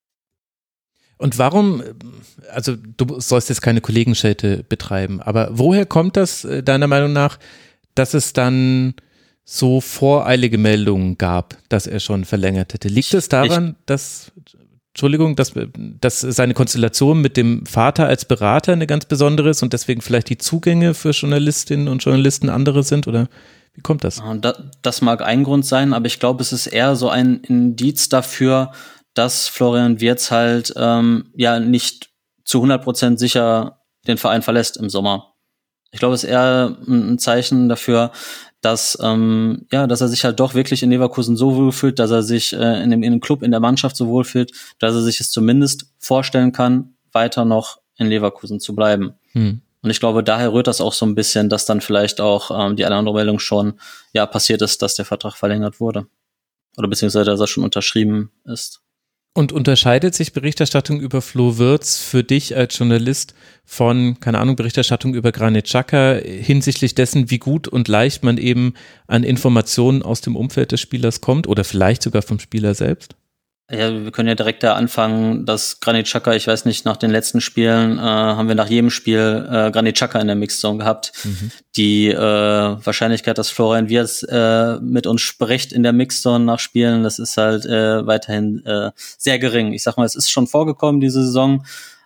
S1: Und warum, also du sollst jetzt keine Kollegenschelte betreiben, aber woher kommt das deiner Meinung nach, dass es dann so voreilige Meldungen gab, dass er schon verlängert hätte? Liegt es daran, ich, dass, Entschuldigung, dass, dass seine Konstellation mit dem Vater als Berater eine ganz besondere ist und deswegen vielleicht die Zugänge für Journalistinnen und Journalisten andere sind, oder wie kommt das?
S4: Das mag ein Grund sein, aber ich glaube, es ist eher so ein Indiz dafür, dass Florian Wirtz halt ähm, ja nicht zu hundert Prozent sicher den Verein verlässt im Sommer. Ich glaube, es ist eher ein Zeichen dafür, dass ähm, ja, dass er sich halt doch wirklich in Leverkusen so wohlfühlt, dass er sich äh, in, dem, in dem Club, in der Mannschaft so wohlfühlt, dass er sich es zumindest vorstellen kann, weiter noch in Leverkusen zu bleiben. Hm. Und ich glaube, daher rührt das auch so ein bisschen, dass dann vielleicht auch ähm, die eine andere Meldung schon ja passiert ist, dass der Vertrag verlängert wurde. Oder beziehungsweise, dass er schon unterschrieben ist.
S1: Und unterscheidet sich Berichterstattung über Flo Wirtz für dich als Journalist von, keine Ahnung, Berichterstattung über Granit Xhaka hinsichtlich dessen, wie gut und leicht man eben an Informationen aus dem Umfeld des Spielers kommt oder vielleicht sogar vom Spieler selbst?
S4: Ja, wir können ja direkt da anfangen, dass Granit Xhaka, ich weiß nicht, nach den letzten Spielen äh, haben wir nach jedem Spiel äh, Granit Xhaka in der Mixzone gehabt. Mhm. Die äh, Wahrscheinlichkeit, dass Florian Wirtz äh, mit uns spricht in der Mixzone nach Spielen, das ist halt äh, weiterhin äh, sehr gering. Ich sag mal, es ist schon vorgekommen diese Saison,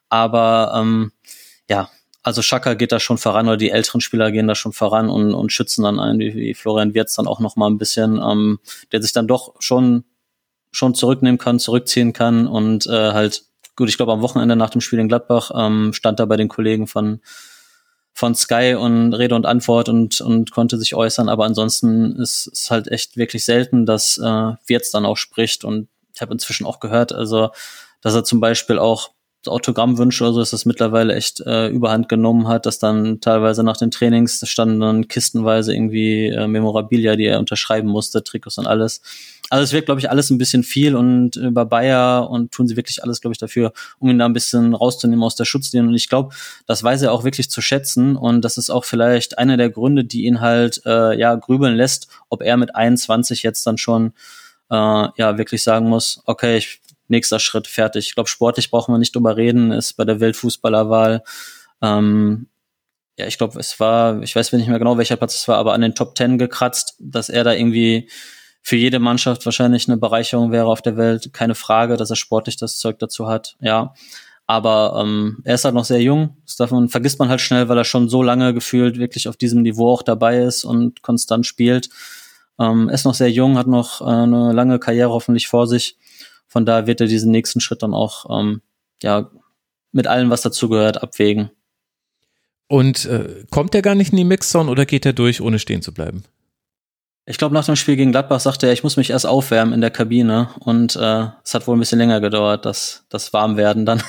S4: Aber ähm, ja, also Xhaka geht da schon voran oder die älteren Spieler gehen da schon voran und, und schützen dann einen, wie, wie Florian Wirtz dann auch noch mal ein bisschen, ähm, der sich dann doch schon schon zurücknehmen kann, zurückziehen kann und äh, halt, gut, ich glaube am Wochenende nach dem Spiel in Gladbach ähm, stand da bei den Kollegen von von Sky und Rede und Antwort und und konnte sich äußern, aber ansonsten ist es halt echt wirklich selten, dass äh, Wirtz dann auch spricht und ich habe inzwischen auch gehört, also dass er zum Beispiel auch Autogrammwünsche oder so, ist das mittlerweile echt äh, überhand genommen hat, dass dann teilweise nach den Trainings, da standen dann kistenweise irgendwie äh, Memorabilia, die er unterschreiben musste, Trikots und alles. Also es wird, glaube ich, alles ein bisschen viel und über Bayer und tun sie wirklich alles, glaube ich, dafür, um ihn da ein bisschen rauszunehmen aus der Schutzlinie. Und ich glaube, das weiß er auch wirklich zu schätzen und das ist auch vielleicht einer der Gründe, die ihn halt äh, ja grübeln lässt, ob er mit einundzwanzig jetzt dann schon äh, ja wirklich sagen muss, okay, ich nächster Schritt, fertig. Ich glaube, sportlich brauchen wir nicht drüber reden, ist bei der Weltfußballerwahl, ähm, ja, ich glaube, es war, ich weiß nicht mehr genau, welcher Platz es war, aber an den Top Ten gekratzt, dass er da irgendwie für jede Mannschaft wahrscheinlich eine Bereicherung wäre auf der Welt. Keine Frage, dass er sportlich das Zeug dazu hat, ja. Aber ähm, er ist halt noch sehr jung, das darf man, vergisst man halt schnell, weil er schon so lange gefühlt wirklich auf diesem Niveau auch dabei ist und konstant spielt. Ähm, er ist noch sehr jung, hat noch äh, eine lange Karriere hoffentlich vor sich. Von daher wird er diesen nächsten Schritt dann auch ähm, ja mit allem, was dazugehört, abwägen.
S1: Und äh, kommt er gar nicht in die Mixzone oder geht er durch, ohne stehen zu bleiben?
S4: Ich glaube, nach dem Spiel gegen Gladbach sagte er, ich muss mich erst aufwärmen in der Kabine und äh, es hat wohl ein bisschen länger gedauert, das, das Warmwerden dann.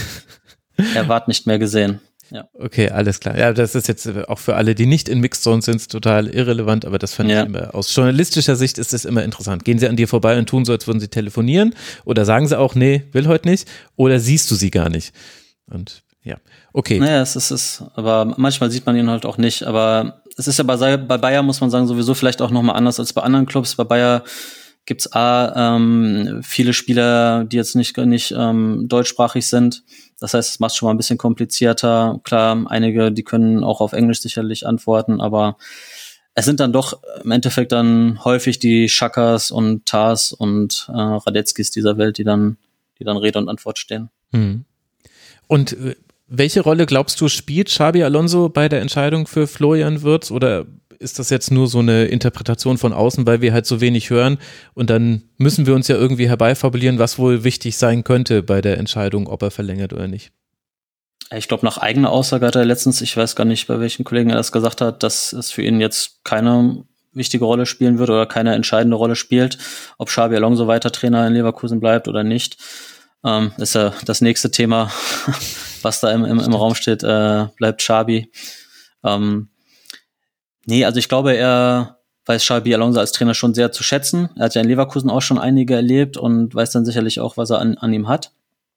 S4: Er ward nicht mehr gesehen. Ja.
S1: Okay, alles klar. Ja, das ist jetzt auch für alle, die nicht in Mixzone sind, total irrelevant, aber das fand ja. ich immer, aus journalistischer Sicht ist es immer interessant. Gehen sie an dir vorbei und tun so, als würden sie telefonieren oder sagen sie auch, nee, will heute nicht oder siehst du sie gar nicht? Und ja, okay.
S4: Naja, es ist es, aber manchmal sieht man ihn halt auch nicht, aber es ist ja bei, bei Bayer, muss man sagen, sowieso vielleicht auch nochmal anders als bei anderen Clubs. Bei Bayer gibt's A, ähm, viele Spieler, die jetzt nicht, nicht ähm, deutschsprachig sind. Das heißt, es macht schon mal ein bisschen komplizierter. Klar, einige, die können auch auf Englisch sicherlich antworten, aber es sind dann doch im Endeffekt dann häufig die Xhakas und Tars und äh, Radetzkis dieser Welt, die dann, die dann Rede und Antwort stehen.
S1: Hm. Und äh, welche Rolle glaubst du, spielt Xabi Alonso bei der Entscheidung für Florian Wirtz oder ist das jetzt nur so eine Interpretation von außen, weil wir halt so wenig hören und dann müssen wir uns ja irgendwie herbeifabulieren, was wohl wichtig sein könnte bei der Entscheidung, ob er verlängert oder nicht?
S4: Ich glaube, nach eigener Aussage hat er letztens, ich weiß gar nicht, bei welchen Kollegen er das gesagt hat, dass es für ihn jetzt keine wichtige Rolle spielen wird oder keine entscheidende Rolle spielt, ob Xabi Alonso weiter Trainer in Leverkusen bleibt oder nicht. Ähm, ist ja das nächste Thema, was da im, im, im Raum steht, äh, bleibt Xabi. Ähm, Nee, also ich glaube, er weiß Xabi Alonso als Trainer schon sehr zu schätzen. Er hat ja in Leverkusen auch schon einige erlebt und weiß dann sicherlich auch, was er an, an ihm hat.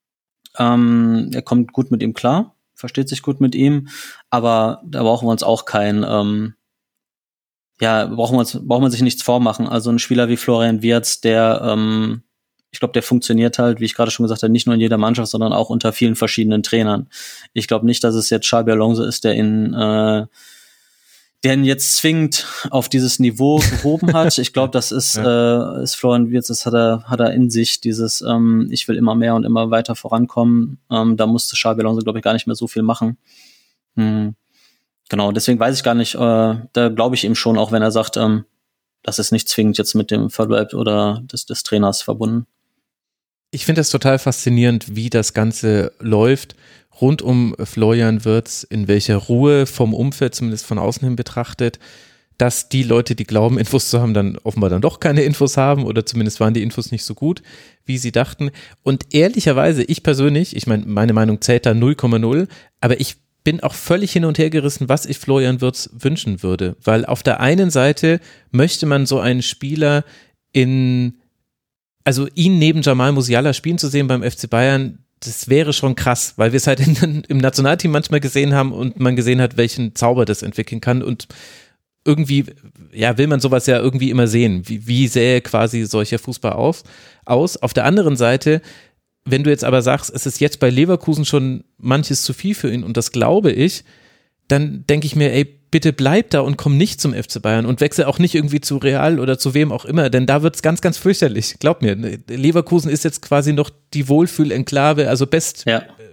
S4: Ähm, er kommt gut mit ihm klar, versteht sich gut mit ihm, aber da brauchen wir uns auch kein, ähm, ja, brauchen wir uns, braucht man sich nichts vormachen. Also ein Spieler wie Florian Wirtz, der, ähm, ich glaube, der funktioniert halt, wie ich gerade schon gesagt habe, nicht nur in jeder Mannschaft, sondern auch unter vielen verschiedenen Trainern. Ich glaube nicht, dass es jetzt Xabi Alonso ist, der in äh, der ihn jetzt zwingend auf dieses Niveau gehoben hat. Ich glaube, das ist, ja. äh, ist Florian Wirtz, das hat er, hat er in sich, dieses, ähm, ich will immer mehr und immer weiter vorankommen. Ähm, da musste Xabi Alonso, glaube ich, gar nicht mehr so viel machen. Hm. Genau, deswegen weiß ich gar nicht, äh, da glaube ich ihm schon, auch wenn er sagt, ähm, das ist nicht zwingend jetzt mit dem Verbleib oder des, des Trainers verbunden.
S1: Ich finde das total faszinierend, wie das Ganze läuft rund um Florian Wirtz, in welcher Ruhe vom Umfeld, zumindest von außen hin betrachtet, dass die Leute, die glauben, Infos zu haben, dann offenbar dann doch keine Infos haben oder zumindest waren die Infos nicht so gut, wie sie dachten. Und ehrlicherweise, ich persönlich, ich meine, meine Meinung zählt da null Komma null, aber ich bin auch völlig hin und her gerissen, was ich Florian Wirtz wünschen würde, weil auf der einen Seite möchte man so einen Spieler in, also ihn neben Jamal Musiala spielen zu sehen beim F C Bayern, das wäre schon krass, weil wir es halt in, im Nationalteam manchmal gesehen haben und man gesehen hat, welchen Zauber das entwickeln kann und irgendwie, ja, will man sowas ja irgendwie immer sehen. Wie, wie sähe quasi solcher Fußball aus, aus? Auf der anderen Seite, wenn du jetzt aber sagst, es ist jetzt bei Leverkusen schon manches zu viel für ihn und das glaube ich, dann denke ich mir, ey, bitte bleib da und komm nicht zum F C Bayern und wechsel auch nicht irgendwie zu Real oder zu wem auch immer, denn da wird's ganz, ganz fürchterlich. Glaub mir, Leverkusen ist jetzt quasi noch die Wohlfühl-Enklave, also Best,
S4: ja.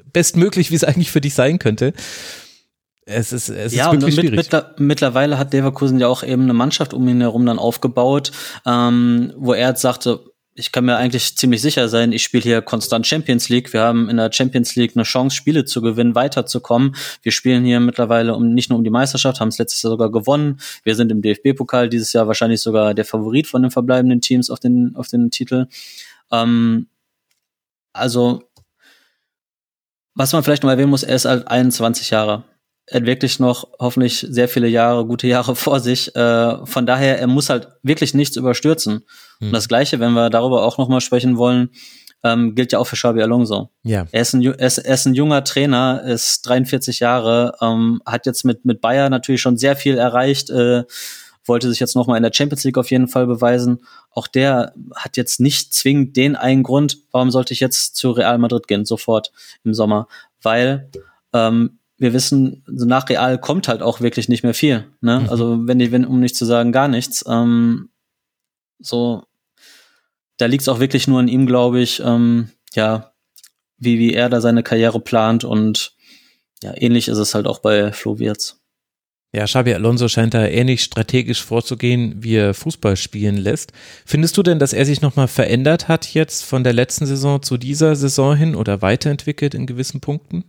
S1: bestmöglich, wie es eigentlich für dich sein könnte. Es ist, es
S4: ja,
S1: ist wirklich
S4: und mit,
S1: schwierig.
S4: Mittler, mittlerweile hat Leverkusen ja auch eben eine Mannschaft um ihn herum dann aufgebaut, ähm, wo er jetzt sagte, ich kann mir eigentlich ziemlich sicher sein, ich spiele hier konstant Champions League. Wir haben in der Champions League eine Chance, Spiele zu gewinnen, weiterzukommen. Wir spielen hier mittlerweile um nicht nur um die Meisterschaft, haben es letztes Jahr sogar gewonnen. Wir sind im D F B-Pokal dieses Jahr wahrscheinlich sogar der Favorit von den verbleibenden Teams auf den auf den Titel. Ähm, also, was man vielleicht noch erwähnen muss, er ist halt einundzwanzig Jahre. Er hat wirklich noch hoffentlich sehr viele Jahre, gute Jahre vor sich. Äh, von daher, er muss halt wirklich nichts überstürzen. Hm. Und das Gleiche, wenn wir darüber auch noch mal sprechen wollen, ähm, gilt ja auch für Xabi Alonso. Ja. Er ist ein, er ist, er ist ein junger Trainer, ist dreiundvierzig Jahre, ähm, hat jetzt mit mit Bayern natürlich schon sehr viel erreicht, äh, wollte sich jetzt noch mal in der Champions League auf jeden Fall beweisen. Auch der hat jetzt nicht zwingend den einen Grund, warum sollte ich jetzt zu Real Madrid gehen, sofort im Sommer. Weil ähm, wir wissen, so nach Real kommt halt auch wirklich nicht mehr viel. Ne? Mhm. Also wenn, wenn, um nicht zu sagen gar nichts. Ähm, so, da liegt es auch wirklich nur an ihm, glaube ich, ähm, ja, wie, wie er da seine Karriere plant. Und ja, ähnlich ist es halt auch bei Flo Wirtz.
S1: Ja, Xabi Alonso scheint da ähnlich strategisch vorzugehen, wie er Fußball spielen lässt. Findest du denn, dass er sich nochmal verändert hat jetzt von der letzten Saison zu dieser Saison hin oder weiterentwickelt in gewissen Punkten?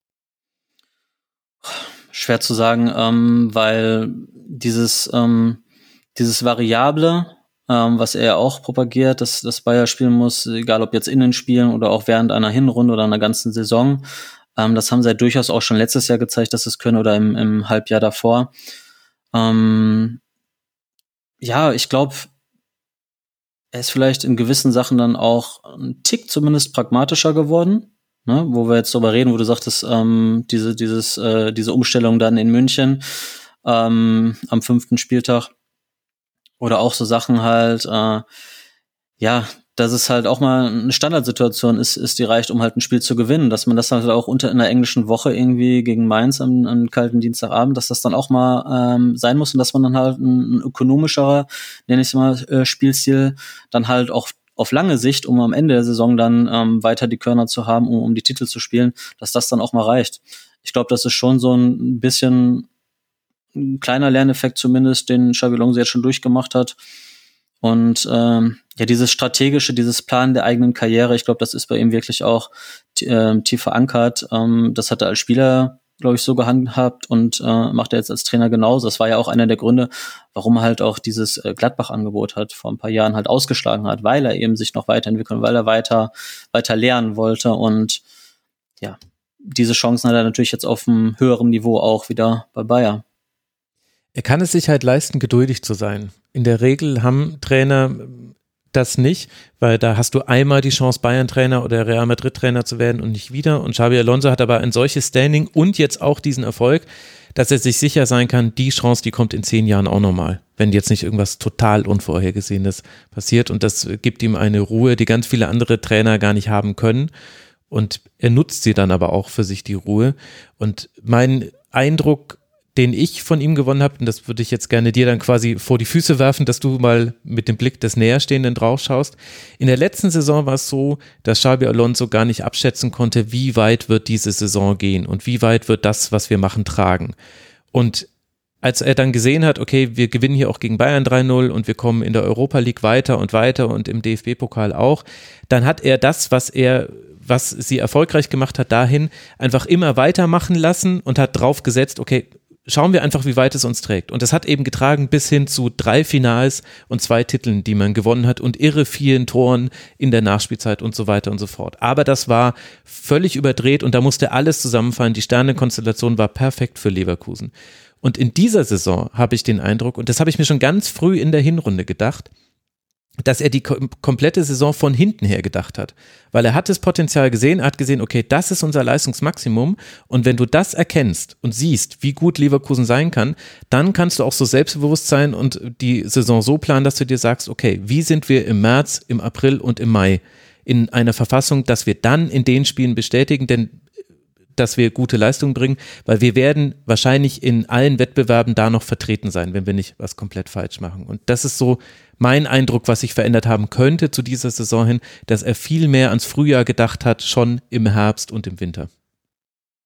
S4: Schwer zu sagen, ähm, weil dieses ähm, dieses Variable, ähm, was er ja auch propagiert, dass das Bayer spielen muss, egal ob jetzt innen spielen oder auch während einer Hinrunde oder einer ganzen Saison, ähm, das haben sie ja durchaus auch schon letztes Jahr gezeigt, dass sie es können oder im, im Halbjahr davor. Ähm, ja, ich glaube, er ist vielleicht in gewissen Sachen dann auch ein Tick zumindest pragmatischer geworden. Ne, wo wir jetzt drüber reden, wo du sagtest, ähm, diese, dieses, äh, diese Umstellung dann in München ähm, am fünften Spieltag oder auch so Sachen halt, äh, ja, dass es halt auch mal eine Standardsituation ist, ist die reicht, um halt ein Spiel zu gewinnen, dass man das halt auch unter in der englischen Woche irgendwie gegen Mainz am, am kalten Dienstagabend, dass das dann auch mal ähm, sein muss und dass man dann halt ein, ein ökonomischerer, nenne ich es mal, äh, Spielstil dann halt auch auf lange Sicht, um am Ende der Saison dann ähm, weiter die Körner zu haben, um, um die Titel zu spielen, dass das dann auch mal reicht. Ich glaube, das ist schon so ein bisschen ein kleiner Lerneffekt zumindest, den Xabi Alonso jetzt schon durchgemacht hat. Und ähm, ja, dieses strategische, dieses Planen der eigenen Karriere, ich glaube, das ist bei ihm wirklich auch äh, tief verankert. Ähm, das hat er als Spieler, glaube ich, so gehandhabt und äh, macht er jetzt als Trainer genauso. Das war ja auch einer der Gründe, warum er halt auch dieses äh, Gladbach-Angebot hat vor ein paar Jahren halt ausgeschlagen hat, weil er eben sich noch weiterentwickeln, weil er weiter weiter lernen wollte. Und ja, diese Chancen hat er natürlich jetzt auf einem höheren Niveau auch wieder bei Bayer.
S1: Er kann es sich halt leisten, geduldig zu sein. In der Regel haben Trainer das nicht, weil da hast du einmal die Chance, Bayern-Trainer oder Real Madrid-Trainer zu werden und nicht wieder. Und Xabi Alonso hat aber ein solches Standing und jetzt auch diesen Erfolg, dass er sich sicher sein kann, die Chance, die kommt in zehn Jahren auch nochmal, wenn jetzt nicht irgendwas total Unvorhergesehenes passiert. Und das gibt ihm eine Ruhe, die ganz viele andere Trainer gar nicht haben können. Und er nutzt sie dann aber auch für sich, die Ruhe. Und mein Eindruck, den ich von ihm gewonnen habe, und das würde ich jetzt gerne dir dann quasi vor die Füße werfen, dass du mal mit dem Blick des Näherstehenden drauf schaust. In der letzten Saison war es so, dass Xabi Alonso gar nicht abschätzen konnte, wie weit wird diese Saison gehen und wie weit wird das, was wir machen, tragen. Und als er dann gesehen hat, okay, wir gewinnen hier auch gegen Bayern drei null und wir kommen in der Europa League weiter und weiter und im D F B-Pokal auch, dann hat er das, was er was sie erfolgreich gemacht hat, dahin einfach immer weitermachen lassen und hat drauf gesetzt, okay, schauen wir einfach, wie weit es uns trägt. Und das hat eben getragen bis hin zu drei Finals und zwei Titeln, die man gewonnen hat und irre vielen Toren in der Nachspielzeit und so weiter und so fort. Aber das war völlig überdreht und da musste alles zusammenfallen. Die Sternenkonstellation war perfekt für Leverkusen. Und in dieser Saison habe ich den Eindruck, und das habe ich mir schon ganz früh in der Hinrunde gedacht, dass er die kom- komplette Saison von hinten her gedacht hat, weil er hat das Potenzial gesehen, er hat gesehen, okay, das ist unser Leistungsmaximum und wenn du das erkennst und siehst, wie gut Leverkusen sein kann, dann kannst du auch so selbstbewusst sein und die Saison so planen, dass du dir sagst, okay, wie sind wir im März, im April und im Mai in einer Verfassung, dass wir dann in den Spielen bestätigen, denn dass wir gute Leistungen bringen, weil wir werden wahrscheinlich in allen Wettbewerben da noch vertreten sein, wenn wir nicht was komplett falsch machen. Und das ist so mein Eindruck, was sich verändert haben könnte zu dieser Saison hin, dass er viel mehr ans Frühjahr gedacht hat, schon im Herbst und im Winter.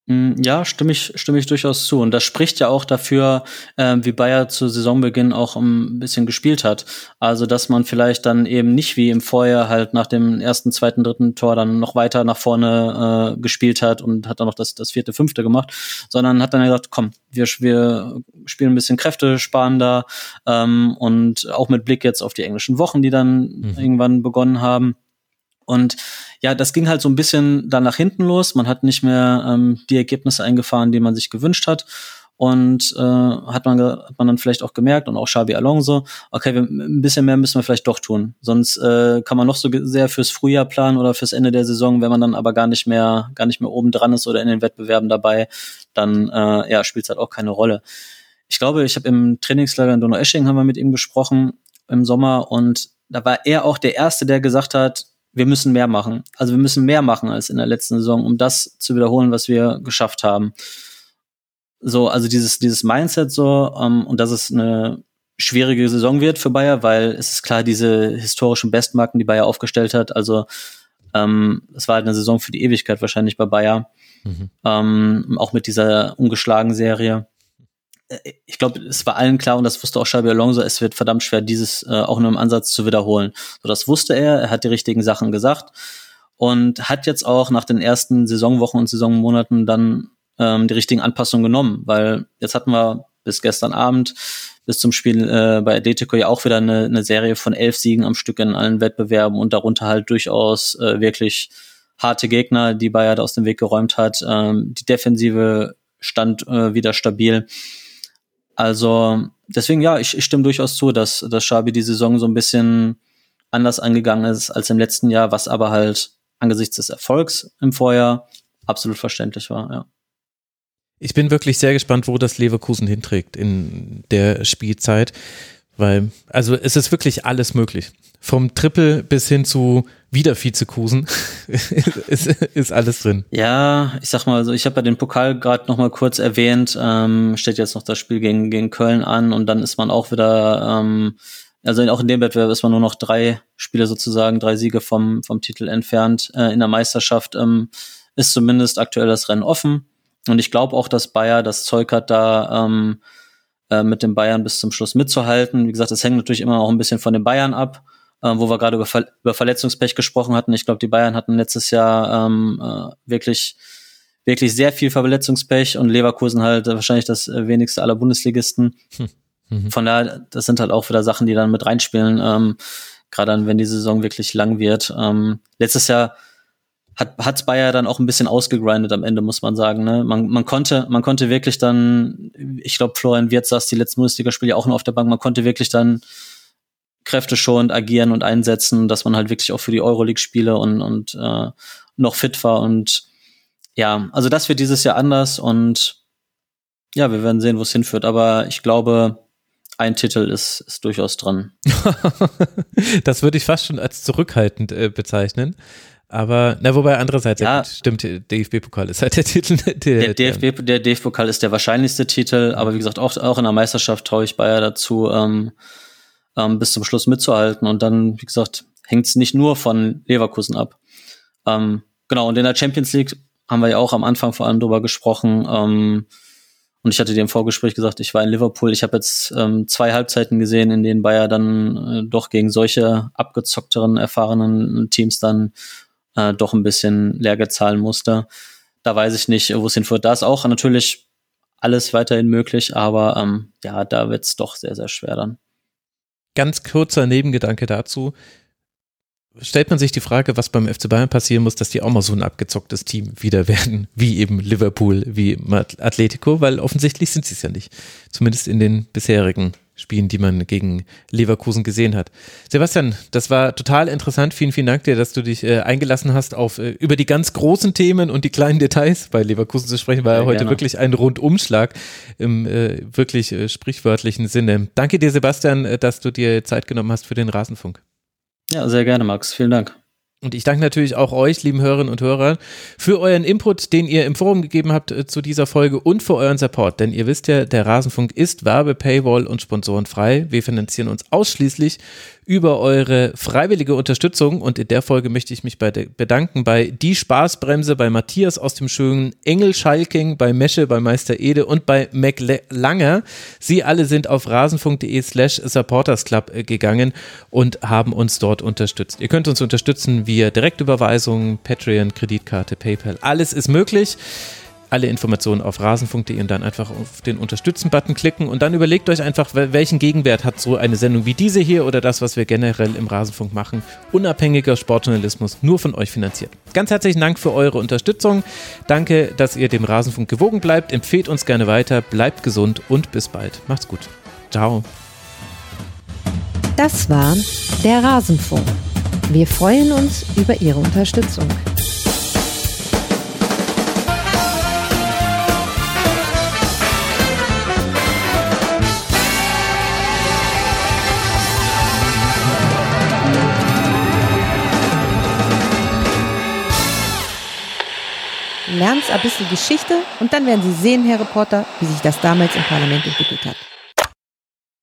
S4: Ja, stimme ich, stimme ich durchaus zu. Und das spricht ja auch dafür, äh, wie Bayer zu Saisonbeginn auch ein bisschen gespielt hat. Also, dass man vielleicht dann eben nicht wie im Vorjahr halt nach dem ersten, zweiten, dritten Tor dann noch weiter nach vorne äh, gespielt hat und hat dann noch das, das vierte, fünfte gemacht, sondern hat dann gesagt, komm, wir, wir spielen ein bisschen kräftesparender ähm, und auch mit Blick jetzt auf die englischen Wochen, die dann mhm. irgendwann begonnen haben. Und ja, das ging halt so ein bisschen dann nach hinten los. Man hat nicht mehr ähm, die Ergebnisse eingefahren, die man sich gewünscht hat. Und äh, hat man hat man dann vielleicht auch gemerkt und auch Xabi Alonso, okay, wir, ein bisschen mehr müssen wir vielleicht doch tun. Sonst äh, kann man noch so sehr fürs Frühjahr planen oder fürs Ende der Saison, wenn man dann aber gar nicht mehr gar nicht mehr oben dran ist oder in den Wettbewerben dabei, dann äh, ja, spielt es halt auch keine Rolle. Ich glaube, ich habe im Trainingslager in Donaueschingen haben wir mit ihm gesprochen im Sommer und da war er auch der Erste, der gesagt hat, wir müssen mehr machen. Also wir müssen mehr machen als in der letzten Saison, um das zu wiederholen, was wir geschafft haben. So, also dieses dieses Mindset so, ähm, und dass es eine schwierige Saison wird für Bayer, weil es ist klar, diese historischen Bestmarken, die Bayer aufgestellt hat, also ähm, es war halt eine Saison für die Ewigkeit wahrscheinlich bei Bayer, mhm. ähm, auch mit dieser ungeschlagen Serie. Ich glaube, es war allen klar, und das wusste auch Xabi Alonso, es wird verdammt schwer, dieses äh, auch nur im Ansatz zu wiederholen. So, das wusste er, er hat die richtigen Sachen gesagt und hat jetzt auch nach den ersten Saisonwochen und Saisonmonaten dann ähm, die richtigen Anpassungen genommen, weil jetzt hatten wir bis gestern Abend, bis zum Spiel äh, bei Atletico ja auch wieder eine, eine Serie von elf Siegen am Stück in allen Wettbewerben und darunter halt durchaus äh, wirklich harte Gegner, die Bayer da aus dem Weg geräumt hat. Ähm, die Defensive stand äh, wieder stabil. Also deswegen, ja, ich, ich stimme durchaus zu, dass, dass Xabi die Saison so ein bisschen anders angegangen ist als im letzten Jahr, was aber halt angesichts des Erfolgs im Vorjahr absolut verständlich war, ja.
S1: Ich bin wirklich sehr gespannt, wo das Leverkusen hinträgt in der Spielzeit, weil, also es ist wirklich alles möglich. Vom Triple bis hin zu wieder Vizekusen ist, ist alles drin.
S4: Ja, ich sag mal, also ich habe ja den Pokal gerade noch mal kurz erwähnt, ähm, steht jetzt noch das Spiel gegen gegen Köln an und dann ist man auch wieder, ähm, also auch in dem Wettbewerb ist man nur noch drei Spiele sozusagen, drei Siege vom vom Titel entfernt. Äh, in der Meisterschaft ähm, ist zumindest aktuell das Rennen offen und ich glaube auch, dass Bayer das Zeug hat, da ähm, äh, mit den Bayern bis zum Schluss mitzuhalten. Wie gesagt, das hängt natürlich immer auch ein bisschen von den Bayern ab. Ähm, wo wir gerade über, Ver- über Verletzungspech gesprochen hatten. Ich glaube, die Bayern hatten letztes Jahr ähm, äh, wirklich wirklich sehr viel Verletzungspech und Leverkusen halt äh, wahrscheinlich das äh, wenigste aller Bundesligisten. Hm. Mhm. Von daher, das sind halt auch wieder Sachen, die dann mit reinspielen, ähm, gerade dann, wenn die Saison wirklich lang wird. Ähm, letztes Jahr hat hat's Bayer dann auch ein bisschen ausgegrindet am Ende, muss man sagen. Ne? Man, man konnte man konnte wirklich dann, ich glaube, Florian Wirtz saß die letzten Bundesligaspiele ja auch noch auf der Bank, man konnte wirklich dann kräfteschonend agieren und einsetzen, dass man halt wirklich auch für die Euroleague-Spiele und, und äh, noch fit war. Und ja, also das wird dieses Jahr anders und ja, wir werden sehen, wo es hinführt. Aber ich glaube, ein Titel ist, ist durchaus dran.
S1: Das würde ich fast schon als zurückhaltend äh, bezeichnen. Aber, na, wobei andererseits, ja, ja stimmt, der D F B-Pokal ist halt der Titel. Der,
S4: der, D F B, der D F B-Pokal ist der wahrscheinlichste Titel, aber wie gesagt, auch, auch in der Meisterschaft traue ich Bayer dazu, ähm, ähm, bis zum Schluss mitzuhalten. Und dann, wie gesagt, hängt es nicht nur von Leverkusen ab. Ähm, genau, und in der Champions League haben wir ja auch am Anfang vor allem drüber gesprochen. Ähm, und ich hatte dir im Vorgespräch gesagt, ich war in Liverpool. Ich habe jetzt ähm, zwei Halbzeiten gesehen, in denen Bayer dann äh, doch gegen solche abgezockteren, erfahrenen Teams dann äh, doch ein bisschen Lehrgeld zahlen musste. Da weiß ich nicht, wo es hinführt. Da ist auch natürlich alles weiterhin möglich, aber ähm, ja, da wird es doch sehr, sehr schwer dann.
S1: Ganz kurzer Nebengedanke dazu. Stellt man sich die Frage, was beim F C Bayern passieren muss, dass die auch mal so ein abgezocktes Team wieder werden, wie eben Liverpool, wie Atletico, weil offensichtlich sind sie es ja nicht. Zumindest in den bisherigen Spielen, die man gegen Leverkusen gesehen hat. Sebastian, das war total interessant. Vielen, vielen Dank dir, dass du dich äh, eingelassen hast, auf äh, über die ganz großen Themen und die kleinen Details bei Leverkusen zu sprechen. War ja heute gerne. Wirklich ein Rundumschlag im äh, wirklich äh, sprichwörtlichen Sinne. Danke dir, Sebastian, äh, dass du dir Zeit genommen hast für den Rasenfunk.
S4: Ja, sehr gerne, Max. Vielen Dank.
S1: Und ich danke natürlich auch euch, lieben Hörerinnen und Hörer, für euren Input, den ihr im Forum gegeben habt äh, zu dieser Folge und für euren Support. Denn ihr wisst ja, der Rasenfunk ist Werbe-, Paywall- und sponsorenfrei. Wir finanzieren uns ausschließlich über eure freiwillige Unterstützung und in der Folge möchte ich mich bei de- bedanken bei Die Spaßbremse, bei Matthias aus dem schönen Engel Schalking, bei Mesche, bei Meister Ede und bei Mac Langer. Sie alle sind auf rasenfunk.de slash supportersclub gegangen und haben uns dort unterstützt. Ihr könnt uns unterstützen via Direktüberweisung, Patreon, Kreditkarte, PayPal. Alles ist möglich. Alle Informationen auf rasenfunk punkt de und dann einfach auf den Unterstützen-Button klicken und dann überlegt euch einfach, welchen Gegenwert hat so eine Sendung wie diese hier oder das, was wir generell im Rasenfunk machen. Unabhängiger Sportjournalismus, nur von euch finanziert. Ganz herzlichen Dank für eure Unterstützung. Danke, dass ihr dem Rasenfunk gewogen bleibt. Empfehlt uns gerne weiter, bleibt gesund und bis bald. Macht's gut. Ciao.
S2: Das war der Rasenfunk. Wir freuen uns über Ihre Unterstützung. Lernt ein bisschen Geschichte und dann werden Sie sehen, Herr Reporter, wie sich das damals im Parlament entwickelt hat.